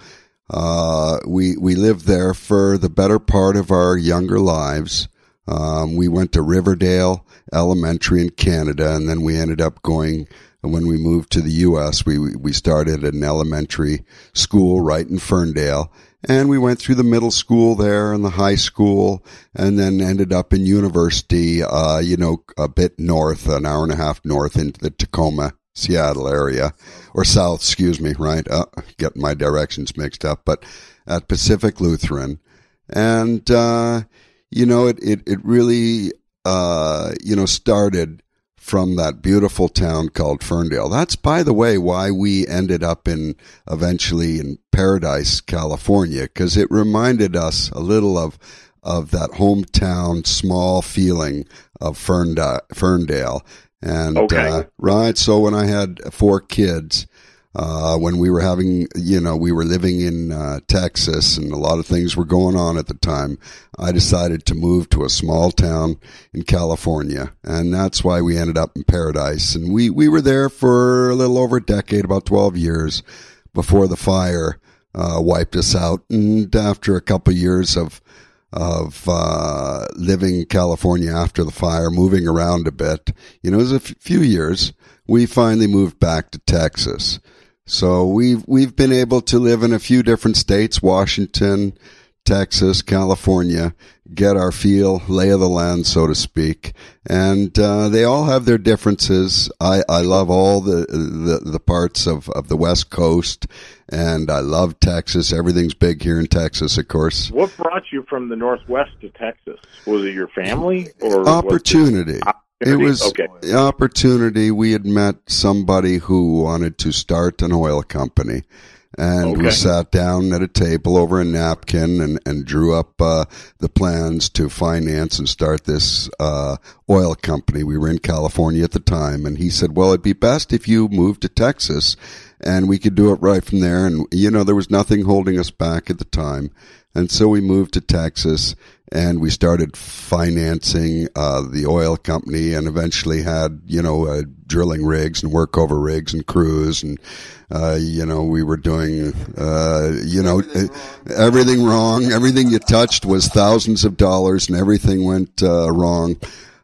uh, we we lived there for the better part of our younger lives. Um, we went to Riverdale Elementary in Canada, and then we ended up going, when we moved to the U S, we we started an elementary school right in Ferndale, and we went through the middle school there and the high school, and then ended up in university, uh, you know, a bit north, an hour and a half north into the Tacoma, Seattle area, or south, excuse me, right? Uh, getting my directions mixed up, but at Pacific Lutheran. And, uh, You know, it, it, it really, uh, you know, started from that beautiful town called Ferndale. That's, by the way, why we ended up in, eventually in Paradise, California, because it reminded us a little of, of that hometown small feeling of Ferndale. Ferndale. And, okay. uh, right. So when I had four kids, Uh, when we were having, you know, we were living in uh, Texas, and a lot of things were going on at the time, I decided to move to a small town in California, and that's why we ended up in Paradise. And we, we were there for a little over a decade, about twelve years, before the fire uh, wiped us out. And after a couple of years of of uh, living in California after the fire, moving around a bit, you know, it was a f- few years, we finally moved back to Texas. So we've we've been able to live in a few different states, Washington, Texas, California, get our feel, lay of the land, so to speak. And uh, they all have their differences. I, I love all the, the the parts of, of the West Coast, and I love Texas. Everything's big here in Texas, of course. What brought you from the Northwest to Texas? Was it your family or opportunity? Was it, it was okay. opportunity. We had met somebody who wanted to start an oil company. And okay. we sat down at a table over a napkin and, and drew up uh, the plans to finance and start this uh, oil company. We were in California at the time, and he said, well, it'd be best if you moved to Texas, and we could do it right from there. And, you know, there was nothing holding us back at the time. And so we moved to Texas, and we started financing uh, the oil company, and eventually had, you know, uh, drilling rigs and workover rigs and crews, and uh, you know, we were doing, uh, you know, everything wrong. everything wrong. Everything you touched was thousands of dollars, and everything went uh, wrong.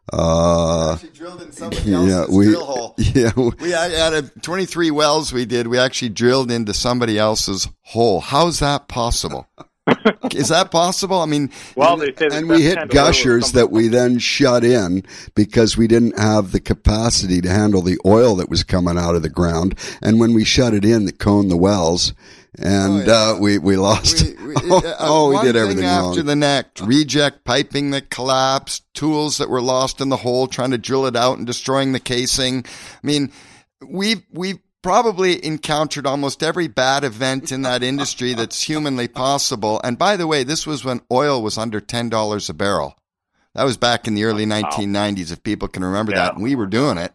Uh, we drilled in somebody else's yeah, we, drill hole. Yeah, we had a twenty-three wells we did. We actually drilled into somebody else's hole. How's that possible? Is that possible? I mean, well, they say and we hit gushers that we then shut in because we didn't have the capacity to handle the oil that was coming out of the ground. And when we shut it in, it coned the wells, and oh, yeah. uh, we we lost. We, we, uh, oh, we did everything after wrong. the next. Reject piping that collapsed, tools that were lost in the hole, trying to drill it out and destroying the casing. I mean, we we. probably encountered almost every bad event in that industry that's humanly possible. And by the way, this was when oil was under ten dollars a barrel. That was back in the early nineteen nineties, if people can remember yeah. that. And we were doing it.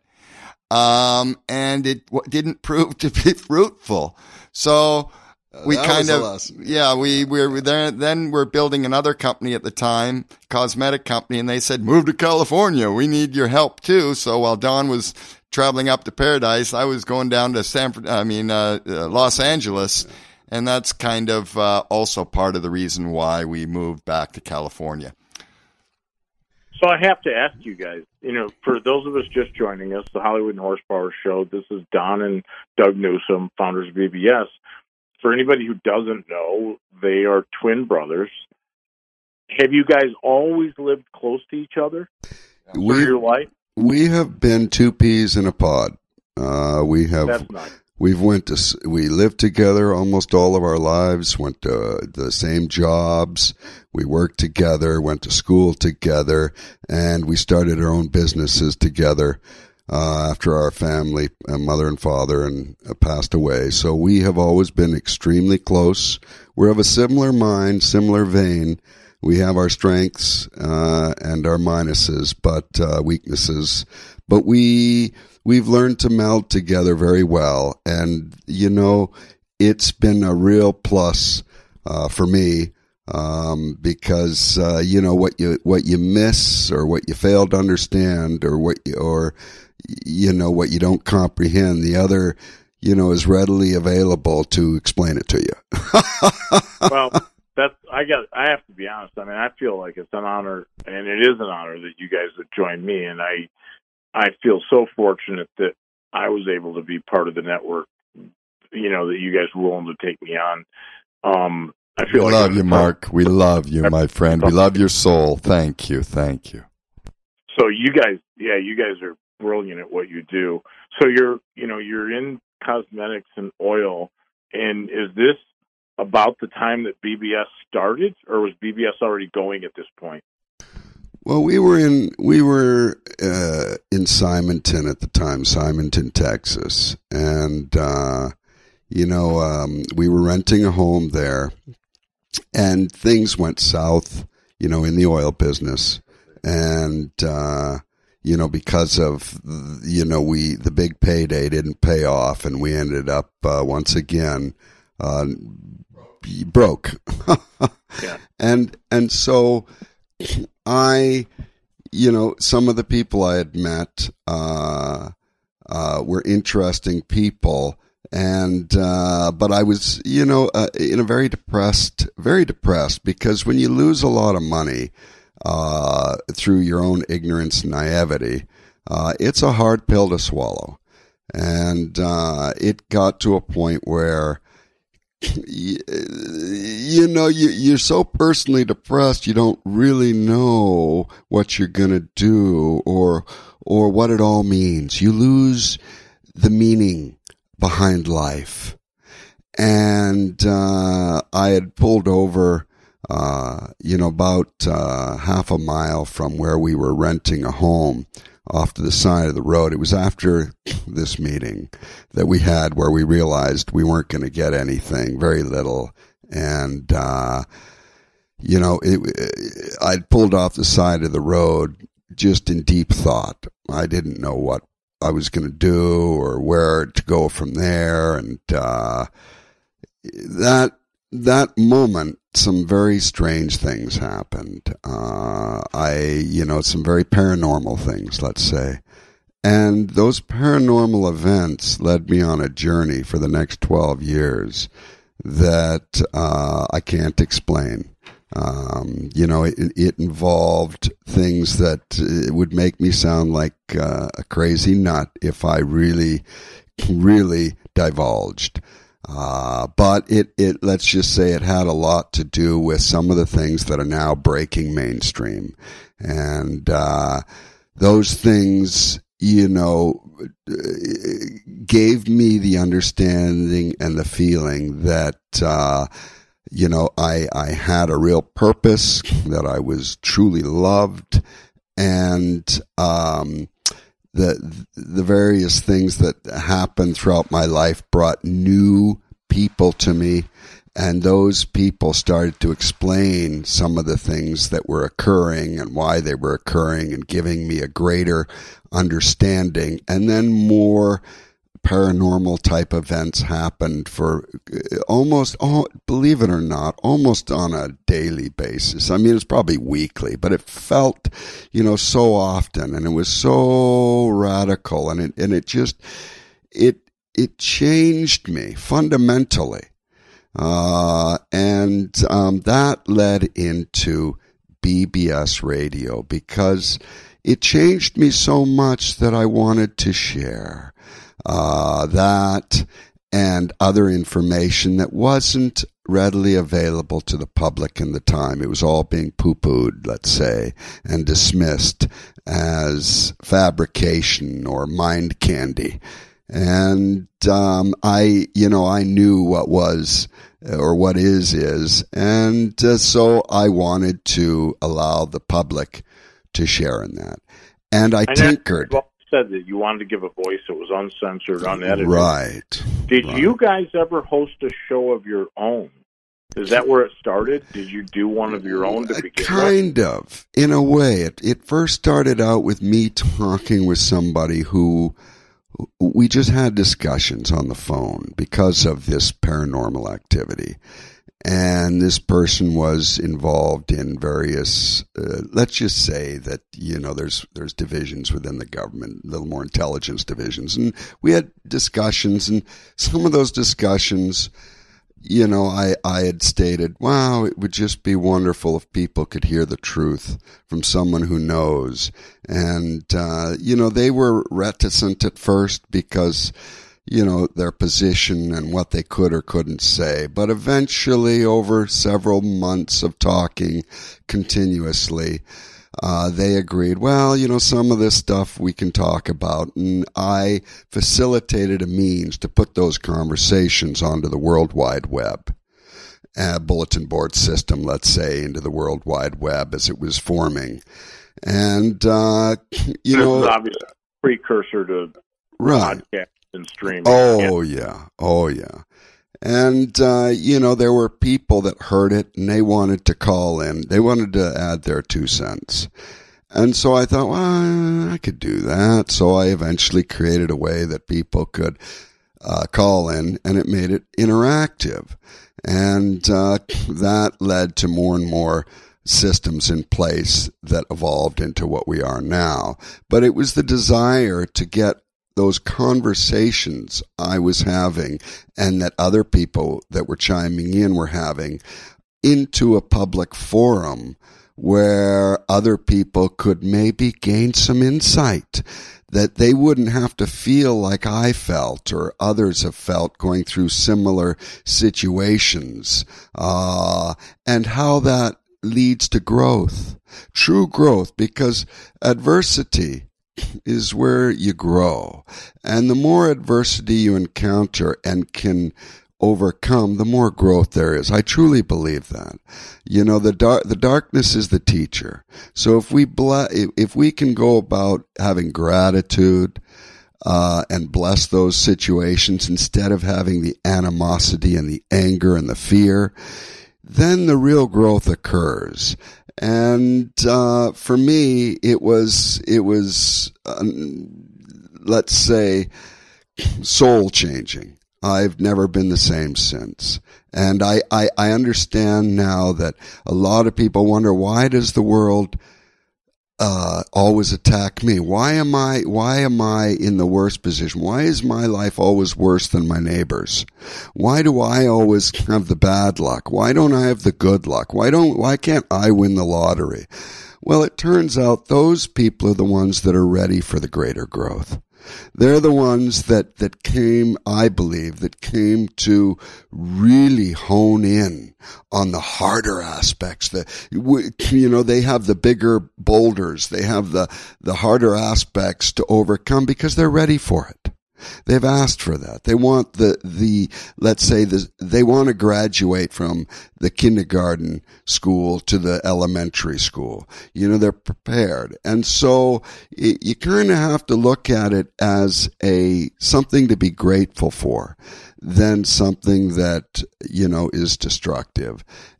Um, and it w- didn't prove to be fruitful. So we that kind of, yeah, we, we were there. Then we're building another company at the time, cosmetic company. And they said, move to California. We need your help too. So while Don was traveling up to Paradise, I was going down to San, I mean, uh, uh, Los Angeles, and that's kind of uh, also part of the reason why we moved back to California. So I have to ask you guys, you know, for those of us just joining us, the Hollywood and Horsepower Show, this is Don and Doug Newsom, founders of B B S. For anybody who doesn't know, they are twin brothers. Have you guys always lived close to each other through your life? We have been two peas in a pod. Uh, we have, That's nice. We've went to, we lived together almost all of our lives, went to the same jobs. We worked together, went to school together, and we started our own businesses together, uh, after our family, uh, mother and father, and uh, passed away. So we have always been extremely close. We're of a similar mind, similar vein. We have our strengths uh, and our minuses, but uh, weaknesses. But we we've learned to meld together very well, and you know, it's been a real plus uh, for me um, because uh, you know what you what you miss or what you fail to understand or what you, or you know what you don't comprehend. The other, you know, is readily available to explain it to you. Well. That's I got. I have to be honest. I mean, I feel like it's an honor, and it is an honor that you guys have joined me. And I, I feel so fortunate that I was able to be part of the network. You know, that you guys were willing to take me on. Um, I feel we like love you, Mark. We love you, my friend. We love your soul. Thank you. Thank you. So you guys, yeah, you guys are brilliant at what you do. So you're, you know, you're in cosmetics and oil, and is this about the time that B B S started, or was B B S already going at this point? Well, we were in we were uh, in Simonton at the time, Simonton, Texas, and uh, you know um, we were renting a home there, and things went south, you know, in the oil business, and uh, you know because of you know we the big payday didn't pay off, and we ended up uh, once again. Uh, broke. yeah. And, and so I, you know, some of the people I had met, uh, uh, were interesting people, And, uh, but I was, you know, uh, in a very depressed, very depressed, because when you lose a lot of money, uh, through your own ignorance and naivety, uh, it's a hard pill to swallow. And, uh, it got to a point where, you, you know, you, you're so personally depressed, you don't really know what you're going to do or, or what it all means. You lose the meaning behind life. And uh, I had pulled over, uh, you know, about uh, half a mile from where we were renting a home off to the side of the road. It was after this meeting that we had where we realized we weren't going to get anything, very little. And, uh, you know, it, it, I'd pulled off the side of the road just in deep thought. I didn't know what I was going to do or where to go from there. And, uh, that, that moment, some very strange things happened. Uh, I, you know, some very paranormal things, let's say. And those paranormal events led me on a journey for the next twelve years that, uh, I can't explain. Um, you know, it, it involved things that uh, would make me sound like uh, a crazy nut if I really, really divulged. Uh, but it, it, let's just say it had a lot to do with some of the things that are now breaking mainstream. And, uh, those things, you know, gave me the understanding and the feeling that, uh, you know, I, I had a real purpose, that I was truly loved, and, um, the, the various things that happened throughout my life brought new people to me, and those people started to explain some of the things that were occurring and why they were occurring and giving me a greater understanding. And then more paranormal type events happened for almost, oh, believe it or not, almost on a daily basis. I mean, it's probably weekly, but it felt, you know, so often, and it was so radical, and it, and it just, it, it changed me fundamentally. Uh, and, um, that led into B B S Radio, because it changed me so much that I wanted to share Uh, that and other information that wasn't readily available to the public in the time. It was all being poo-pooed, let's say, and dismissed as fabrication or mind candy. And um, I, you know, I knew what was or what is is, and uh, so I wanted to allow the public to share in that. And I, I tinkered. Well, said that you wanted to give a voice that was uncensored, unedited. Right. Did right. you guys ever host a show of your own? Is that where it started? Did you do one of your own to begin Kind with? of, in a way. It, it first started out with me talking with somebody who we just had discussions on the phone because of this paranormal activity. And this person was involved in various, uh, let's just say that, you know, there's there's divisions within the government, a little more intelligence divisions. And we had discussions, and some of those discussions, you know, I, I had stated, wow, it would just be wonderful if people could hear the truth from someone who knows. And, uh, you know, they were reticent at first because, you know, their position and what they could or couldn't say. But eventually, over several months of talking continuously, uh, they agreed, well, you know, some of this stuff we can talk about. And I facilitated a means to put those conversations onto the World Wide Web, a bulletin board system, let's say, into the World Wide Web as it was forming. And, uh, you this know, is obviously a precursor to right. podcast and streaming. Oh, yeah. Oh, yeah. And, uh, you know, there were people that heard it and they wanted to call in. They wanted to add their two cents. And so I thought, well, I could do that. So I eventually created a way that people could uh, call in, and it made it interactive. And uh, that led to more and more systems in place that evolved into what we are now. But it was the desire to get those conversations I was having and that other people that were chiming in were having into a public forum where other people could maybe gain some insight that they wouldn't have to feel like I felt or others have felt going through similar situations, uh, and how that leads to growth, true growth, because adversity is where you grow. And the more adversity you encounter and can overcome, the more growth there is. I truly believe that. You know, the dark, the darkness is the teacher. So if we ble- if we can go about having gratitude uh, and bless those situations instead of having the animosity and the anger and the fear, then the real growth occurs. And uh, for me, it was it was uh, let's say soul changing. I've never been the same since. And I, I, I understand now that a lot of people wonder, why does the world uh, always attack me? Why am I, why am I in the worst position? Why is my life always worse than my neighbor's? Why do I always have the bad luck? Why don't I have the good luck? Why don't, why can't I win the lottery? Well, it turns out those people are the ones that are ready for the greater growth. They're the ones that, that came, I believe, that came to really hone in on the harder aspects. The, you know, they have the bigger boulders. They have the, the harder aspects to overcome because they're ready for it. They've asked for that. They want the, the, let's say the, they want to graduate from the kindergarten school to the elementary school. You know, they're prepared. And so it, you kind of have to look at it as a, something to be grateful for than something that, you know, is destructive.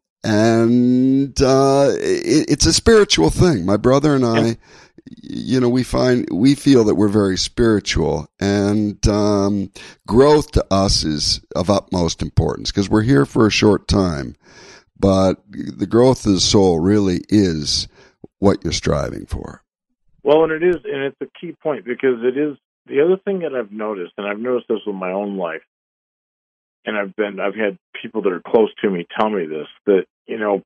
And, uh, it, it's a spiritual thing. My brother and I, you know, we find, we feel that we're very spiritual, and um, growth to us is of utmost importance because we're here for a short time, but the growth of the soul really is what you're striving for. Well, and it is, and it's a key point because it is the other thing that I've noticed, and I've noticed this with my own life, and I've been, I've had people that are close to me tell me this, that, you know,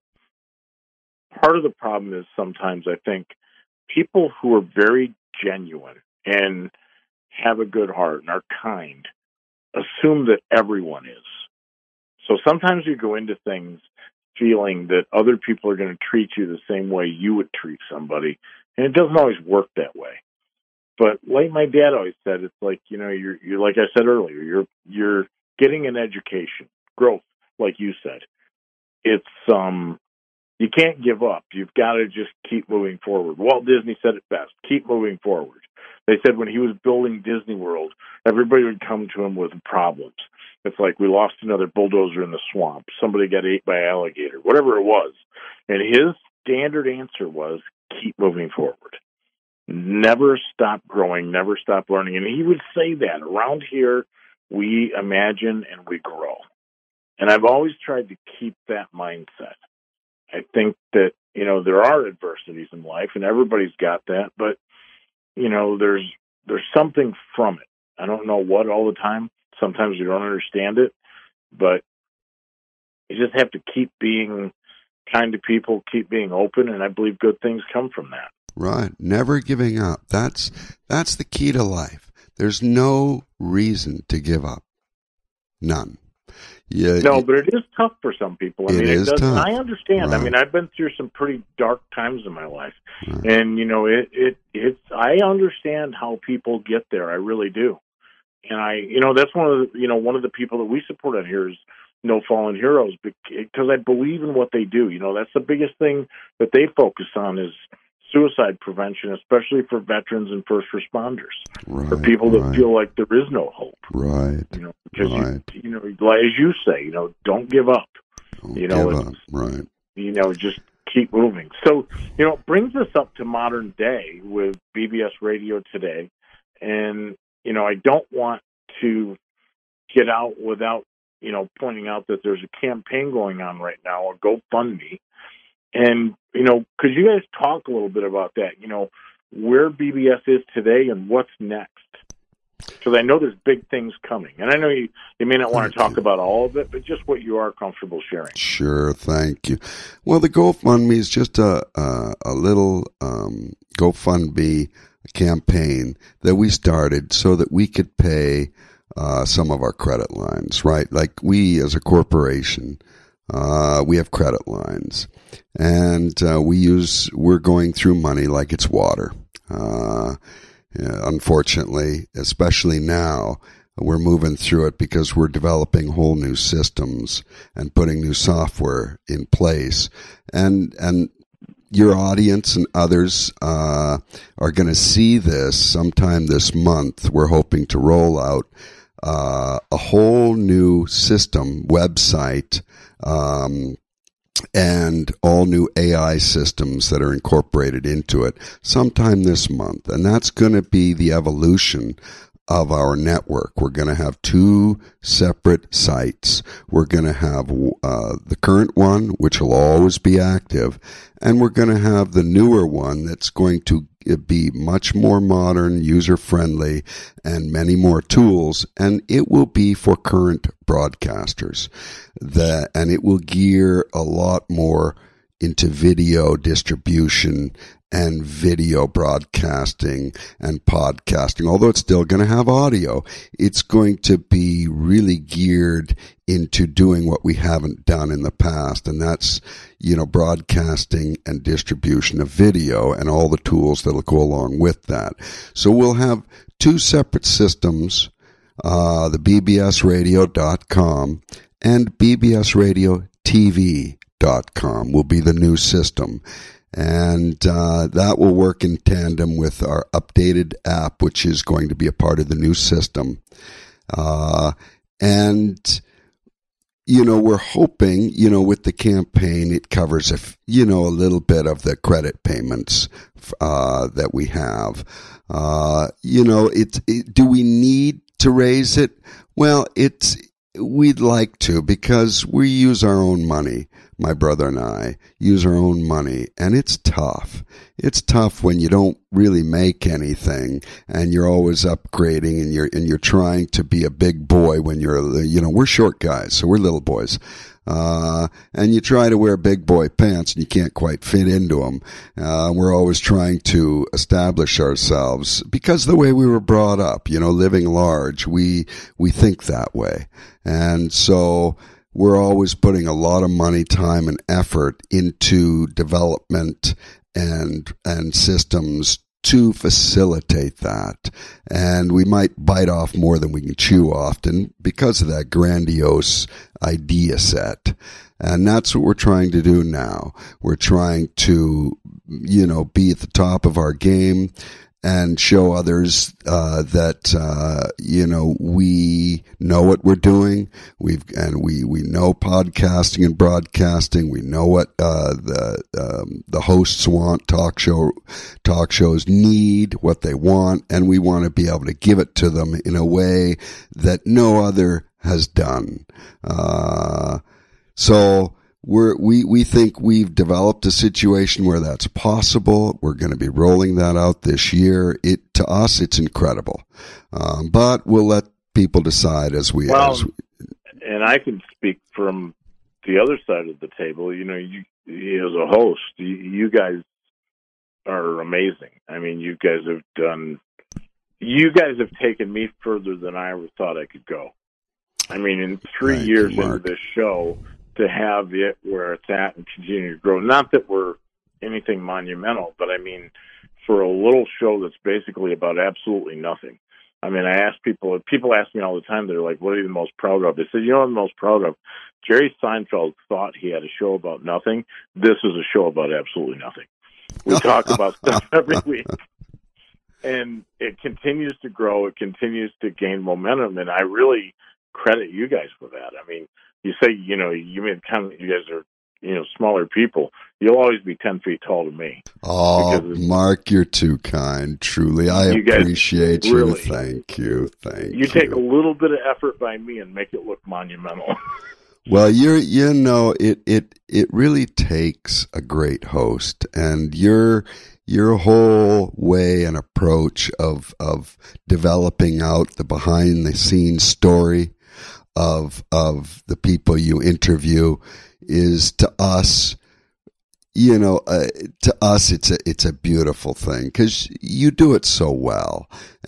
part of the problem is sometimes I think people who are very genuine and have a good heart and are kind assume that everyone is. So sometimes you go into things feeling that other people are going to treat you the same way you would treat somebody, and it doesn't always work that way. But like my dad always said, it's like, you know, you're, you're like I said earlier, you're you're getting an education, growth, like you said. It's um. You can't give up. You've got to just keep moving forward. Walt Disney said it best, keep moving forward. They said when he was building Disney World, everybody would come to him with problems. It's like, we lost another bulldozer in the swamp. Somebody got ate by an alligator, whatever it was. And his standard answer was, keep moving forward. Never stop growing, never stop learning. And he would say that. Around here, we imagine and we grow. And I've always tried to keep that mindset. I think that, you know, there are adversities in life, and everybody's got that, but, you know, there's there's something from it. I don't know what all the time. Sometimes you don't understand it, but you just have to keep being kind to people, keep being open, and I believe good things come from that. Right. Never giving up. That's that's the key to life. There's no reason to give up. None. Yeah, no, but it is tough for some people. I it mean, it is does. tough. I understand. Right. I mean, I've been through some pretty dark times in my life, Right. and you know, it it it's. I understand how people get there. I really do, and I, you know, that's one of the, you know, one of the people that we support on here is No Fallen Heroes, because I believe in what they do. You know, that's the biggest thing that they focus on is suicide prevention, especially for veterans and first responders, right, for people that right. feel like there is no hope. Right. You know, because right. you, you know, like as you say, you know, don't give up. Don't you know, give up. Right. You know, just keep moving. So, you know, it brings us up to modern day with B B S Radio Today, and you know, I don't want to get out without, you know, pointing out that there's a campaign going on right now, a GoFundMe. And, you know, could you guys talk a little bit about that? You know, where B B S is today and what's next? Because I know there's big things coming. And I know you, you may not want Thank to talk you. about all of it, but just what you are comfortable sharing. Sure, thank you. Well, the GoFundMe is just a a, a little um, GoFundMe campaign that we started so that we could pay uh, some of our credit lines, right? Like we as a corporation, uh, we have credit lines, and uh, we use, we're going through money like it's water. Uh, Yeah, unfortunately, especially now, we're moving through it because we're developing whole new systems and putting new software in place. And and your audience and others uh, are going to see this sometime this month. We're hoping to roll out uh, a whole new system, website, um and all new A I systems that are incorporated into it sometime this month. And that's going to be the evolution of our network. We're going to have two separate sites. We're going to have uh, the current one, which will always be active, and we're going to have the newer one that's going to be much more modern, user-friendly, and many more tools, and it will be for current broadcasters. The, and it will gear a lot more into video distribution and video broadcasting and podcasting. Although it's still going to have audio, it's going to be really geared into doing what we haven't done in the past, and that's, you know, broadcasting and distribution of video and all the tools that'll go along with that. So we'll have two separate systems, uh, the B B S radio dot com and B B S radio T V dot com will be the new system. And uh, that will work in tandem with our updated app, which is going to be a part of the new system. Uh, and, you know, we're hoping, you know, with the campaign, it covers, a, you know, a little bit of the credit payments uh, that we have. Uh, you know, it's, it, do we need to raise it? Well, it's, we'd like to, because we use our own money. My brother and I use our own money, and it's tough. It's tough when you don't really make anything, and you're always upgrading, and you're and you're trying to be a big boy when you're, you know, we're short guys, so we're little boys, uh, and you try to wear big boy pants, and you can't quite fit into them. Uh, we're always trying to establish ourselves because the way we were brought up, you know, living large, we we think that way, and so we're always putting a lot of money, time, and effort into development and and systems to facilitate that. And we might bite off more than we can chew often because of that grandiose idea set. And that's what we're trying to do now. We're trying to, you know, be at the top of our game and show others uh, that uh, you know, we know what we're doing. We've and we we know podcasting and broadcasting. We know what uh, the um, the hosts want. Talk show talk shows need what they want, and we want to be able to give it to them in a way that no other has done. Uh, so. We're, we, we think we've developed a situation where that's possible. We're going to be rolling that out this year. It, to us, it's incredible. Um, but we'll let people decide as we, well, as we. And I can speak from the other side of the table. You know, you, you as a host, you, you guys are amazing. I mean, you guys have done, you guys have taken me further than I ever thought I could go. I mean, in three Thank years you, into this show, to have it where it's at and continue to grow. Not that we're anything monumental, but I mean, for a little show that's basically about absolutely nothing. I mean, I ask people, people ask me all the time, they're like, what are you the most proud of? They said, you know what I'm most proud of? Jerry Seinfeld thought he had a show about nothing. This is a show about absolutely nothing. We talk about stuff every week. And it continues to grow. It continues to gain momentum. And I really credit you guys for that. I mean, you say, you know, you mean kind of, you guys are, you know, smaller people. You'll always be ten feet tall to me. Oh, Mark, you're too kind. Truly, I you appreciate really, you. Thank you. Thank you. You take a little bit of effort by me and make it look monumental. Well, you're, you know, it, it, it really takes a great host, and you're, your whole way and approach of of developing out the behind the scenes story of of the people you interview is, to us, you know, uh, to us, it's a it's a beautiful thing because you do it so well.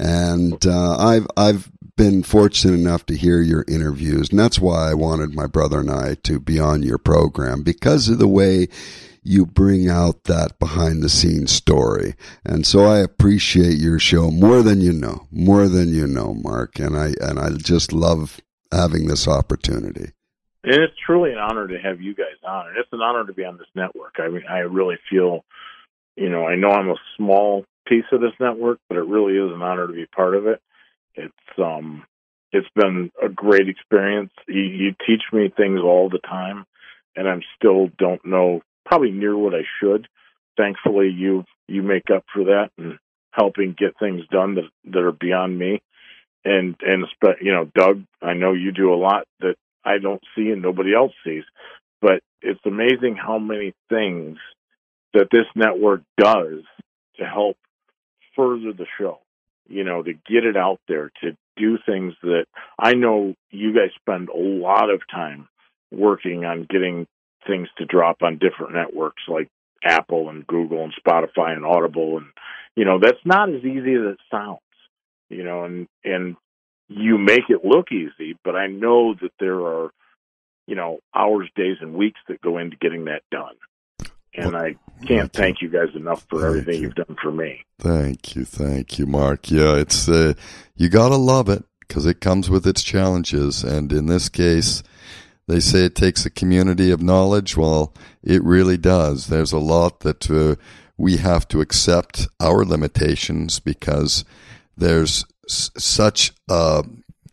And uh, I've I've been fortunate enough to hear your interviews, and that's why I wanted my brother and I to be on your program, because of the way you bring out that behind the scenes story. And so I appreciate your show more than you know, more than you know, Mark. And I and I just love having this opportunity. And it's truly an honor to have you guys on, and it's an honor to be on this network. I mean, I really feel, you know, I know I'm a small piece of this network, but it really is an honor to be part of it. It's um, it's been a great experience. You, you teach me things all the time, and I'm still don't know probably near what I should. Thankfully, you you make up for that and helping get things done that that are beyond me. And and you know, Doug, I know you do a lot that I don't see and nobody else sees, but it's amazing how many things that this network does to help further the show, you know, to get it out there, to do things that I know you guys spend a lot of time working on getting things to drop on different networks like Apple and Google and Spotify and Audible. And, you know, that's not as easy as it sounds, you know, and, and you make it look easy, but I know that there are, you know, hours, days, and weeks that go into getting that done. And I can't thank you guys enough for everything you've done for me. Thank you. Thank you, Mark. Yeah, it's, uh, you gotta love it because it comes with its challenges. And in this case, they say it takes a community of knowledge. Well, it really does. There's a lot that uh, we have to accept our limitations because there's s- such uh,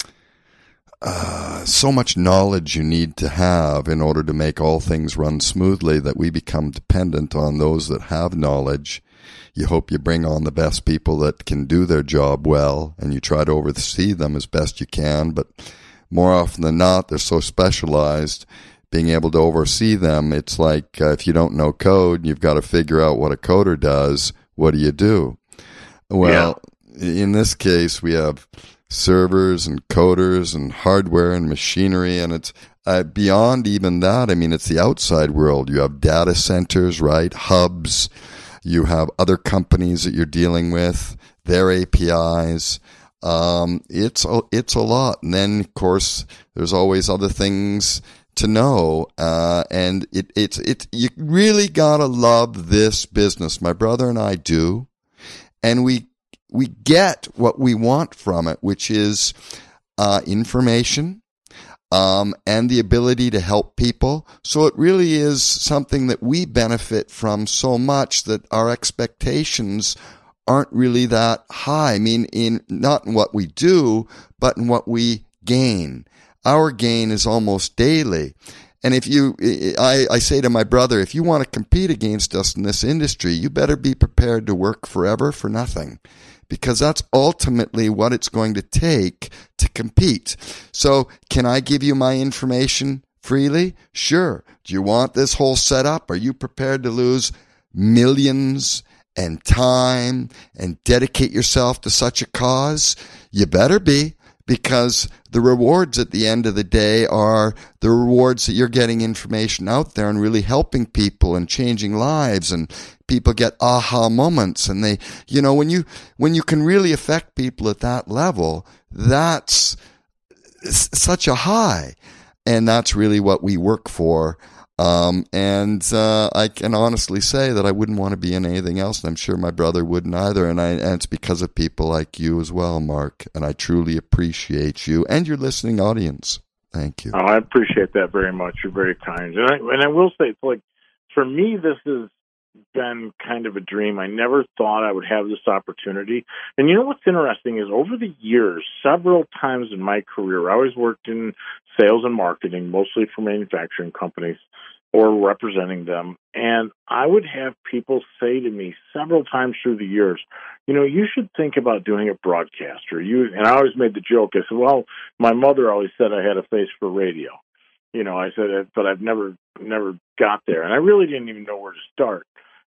uh, so much knowledge you need to have in order to make all things run smoothly that we become dependent on those that have knowledge. You hope you bring on the best people that can do their job well, and you try to oversee them as best you can, but more often than not, they're so specialized, being able to oversee them, it's like uh, if you don't know code, you've got to figure out what a coder does. What do you do? Well, yeah. In this case, we have servers and coders and hardware and machinery, and it's uh, beyond even that. I mean, it's the outside world. You have data centers, right? Hubs. You have other companies that you're dealing with, their A P Is. Um, it's a, it's a lot. And then, of course, there's always other things to know. Uh, and it, it's, it, you really gotta love this business. My brother and I do. And we, we get what we want from it, which is, uh, information, um, and the ability to help people. So it really is something that we benefit from so much that our expectations aren't really that high. I mean, in not in what we do, but in what we gain. Our gain is almost daily. And if you, I, I say to my brother, if you want to compete against us in this industry, you better be prepared to work forever for nothing, because that's ultimately what it's going to take to compete. So can I give you my information freely? Sure. Do you want this whole setup? Are you prepared to lose millions and time and dedicate yourself to such a cause? You better be, because the rewards at the end of the day are the rewards that you're getting information out there and really helping people and changing lives, and people get aha moments. And they, you know, when you, when you can really affect people at that level, that's such a high. And that's really what we work for. Um, and, uh, I can honestly say that I wouldn't want to be in anything else, and I'm sure my brother wouldn't either. And I, and it's because of people like you as well, Mark. And I truly appreciate you and your listening audience. Thank you. Oh, I appreciate that very much. You're very kind. And I, and I will say, it's like, for me, this has been kind of a dream. I never thought I would have this opportunity. And you know what's interesting is over the years, several times in my career, I always worked in sales and marketing, mostly for manufacturing companies, or representing them. And I would have people say to me several times through the years, you know, you should think about doing a broadcast. Or you, and I always made the joke. I said, well, my mother always said I had a face for radio. You know, I said, but I've never, never got there. And I really didn't even know where to start.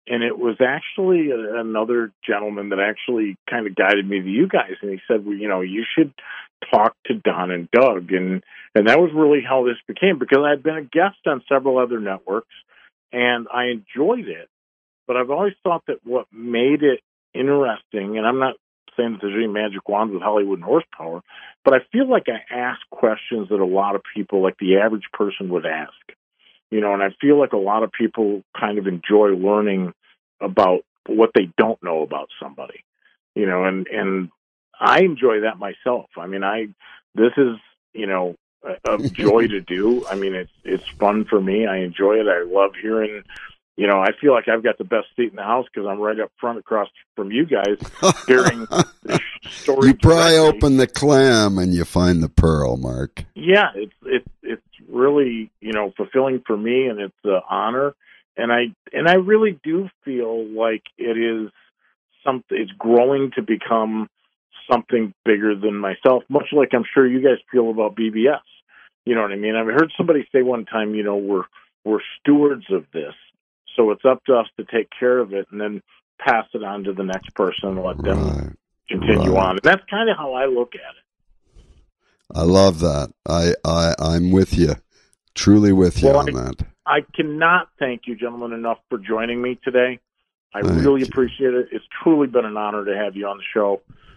And it was actually a, another gentleman that actually kind of guided me to you guys. And he said, well, you know, you should talk to Don and Doug. And, and that was really how this became, because I'd been a guest on several other networks and I enjoyed it. But I've always thought that what made it interesting, and I'm not saying that there's any magic wand with Hollywood and Horsepower, but I feel like I ask questions that a lot of people, like the average person, would ask. You know, and I feel like a lot of people kind of enjoy learning about what they don't know about somebody, you know, and, and I enjoy that myself. I mean, I, this is, you know, a, a joy to do. I mean, it's, it's fun for me. I enjoy it. I love hearing, you know, I feel like I've got the best seat in the house because I'm right up front across from you guys hearing the story. You pry open the clam and you find the pearl, Mark. Yeah, it's, it's, it's really, you know, fulfilling for me, and it's an honor. And I, and I really do feel like it is something, it's growing to become something bigger than myself, much like I'm sure you guys feel about B B S. You know what I mean? I've heard somebody say one time, you know, we're, we're stewards of this. So it's up to us to take care of it and then pass it on to the next person and let them right. continue right. on. And that's kind of how I look at it. I love that. I, I, I'm with you, truly with you well, on I, that. I cannot thank you, gentlemen, enough for joining me today. I thank really you. appreciate it. It's truly been an honor to have you on the show.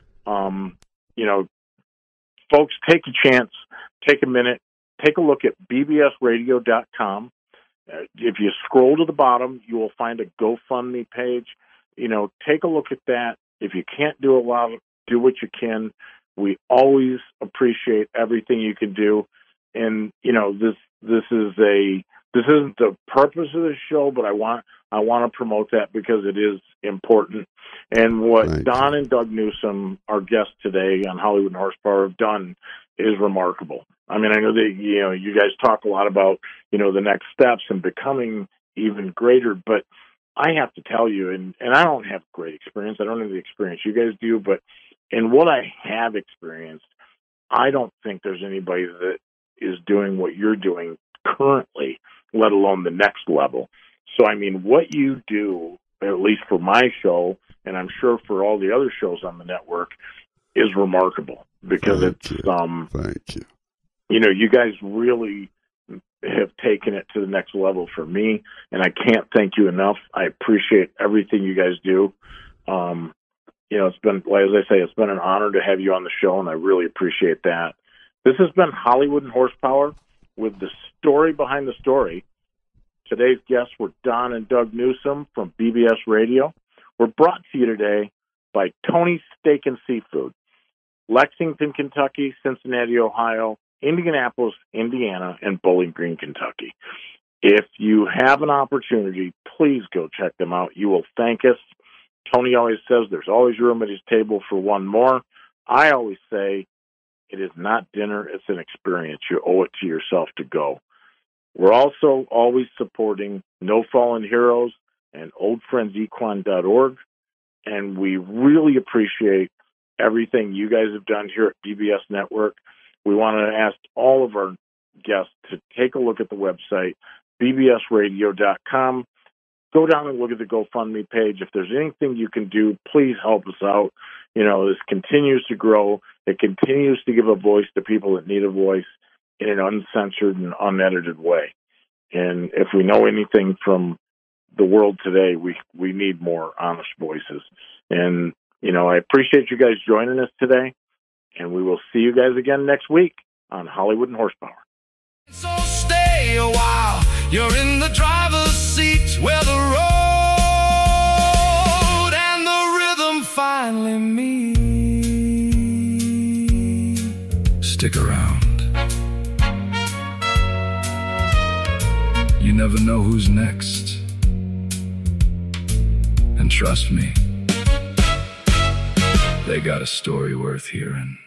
Um, you know, folks, take a chance, take a minute, take a look at B B S radio dot com. Uh, if you scroll to the bottom, you will find a GoFundMe page. You know, take a look at that. If you can't do a lot, do what you can. We always appreciate everything you can do. And, you know, this, this is a, this isn't the purpose of the show, but I want, I want to promote that because it is important. And what Thank Don you. and Doug Newsom, our guests today on Hollywood and Horsepower, have done is remarkable. I mean, I know that, you know, you guys talk a lot about, you know, the next steps and becoming even greater, but I have to tell you, and, and I don't have great experience. I don't have the experience you guys do, but in what I have experienced, I don't think there's anybody that is doing what you're doing currently, let alone the next level. So, I mean, what you do, at least for my show, and I'm sure for all the other shows on the network, is remarkable because Thank it's, you. um, Thank you. You know, you guys really have taken it to the next level for me, and I can't thank you enough. I appreciate everything you guys do. Um, you know, it's been, as I say, it's been an honor to have you on the show, and I really appreciate that. This has been Hollywood and Horsepower with the story behind the story. Today's guests were Don and Doug Newsom from B B S Radio. We're brought to you today by Tony's Steak and Seafood, Lexington, Kentucky, Cincinnati, Ohio, Indianapolis, Indiana, and Bowling Green, Kentucky. If you have an opportunity, please go check them out. You will thank us. Tony always says there's always room at his table for one more. I always say it is not dinner, it's an experience. You owe it to yourself to go. We're also always supporting No Fallen Heroes and old friends equine dot org, and we really appreciate everything you guys have done here at B B S Network. We want to ask all of our guests to take a look at the website, B B S radio dot com. Go down and look at the GoFundMe page. If there's anything you can do, please help us out. You know, this continues to grow. It continues to give a voice to people that need a voice in an uncensored and unedited way. And if we know anything from the world today, we, we need more honest voices. And, you know, I appreciate you guys joining us today. And we will see you guys again next week on Hollywood and Horsepower. So stay a while, you're in the driver's seat where the road and the rhythm finally meet. Stick around. You never know who's next. And trust me, they got a story worth hearing.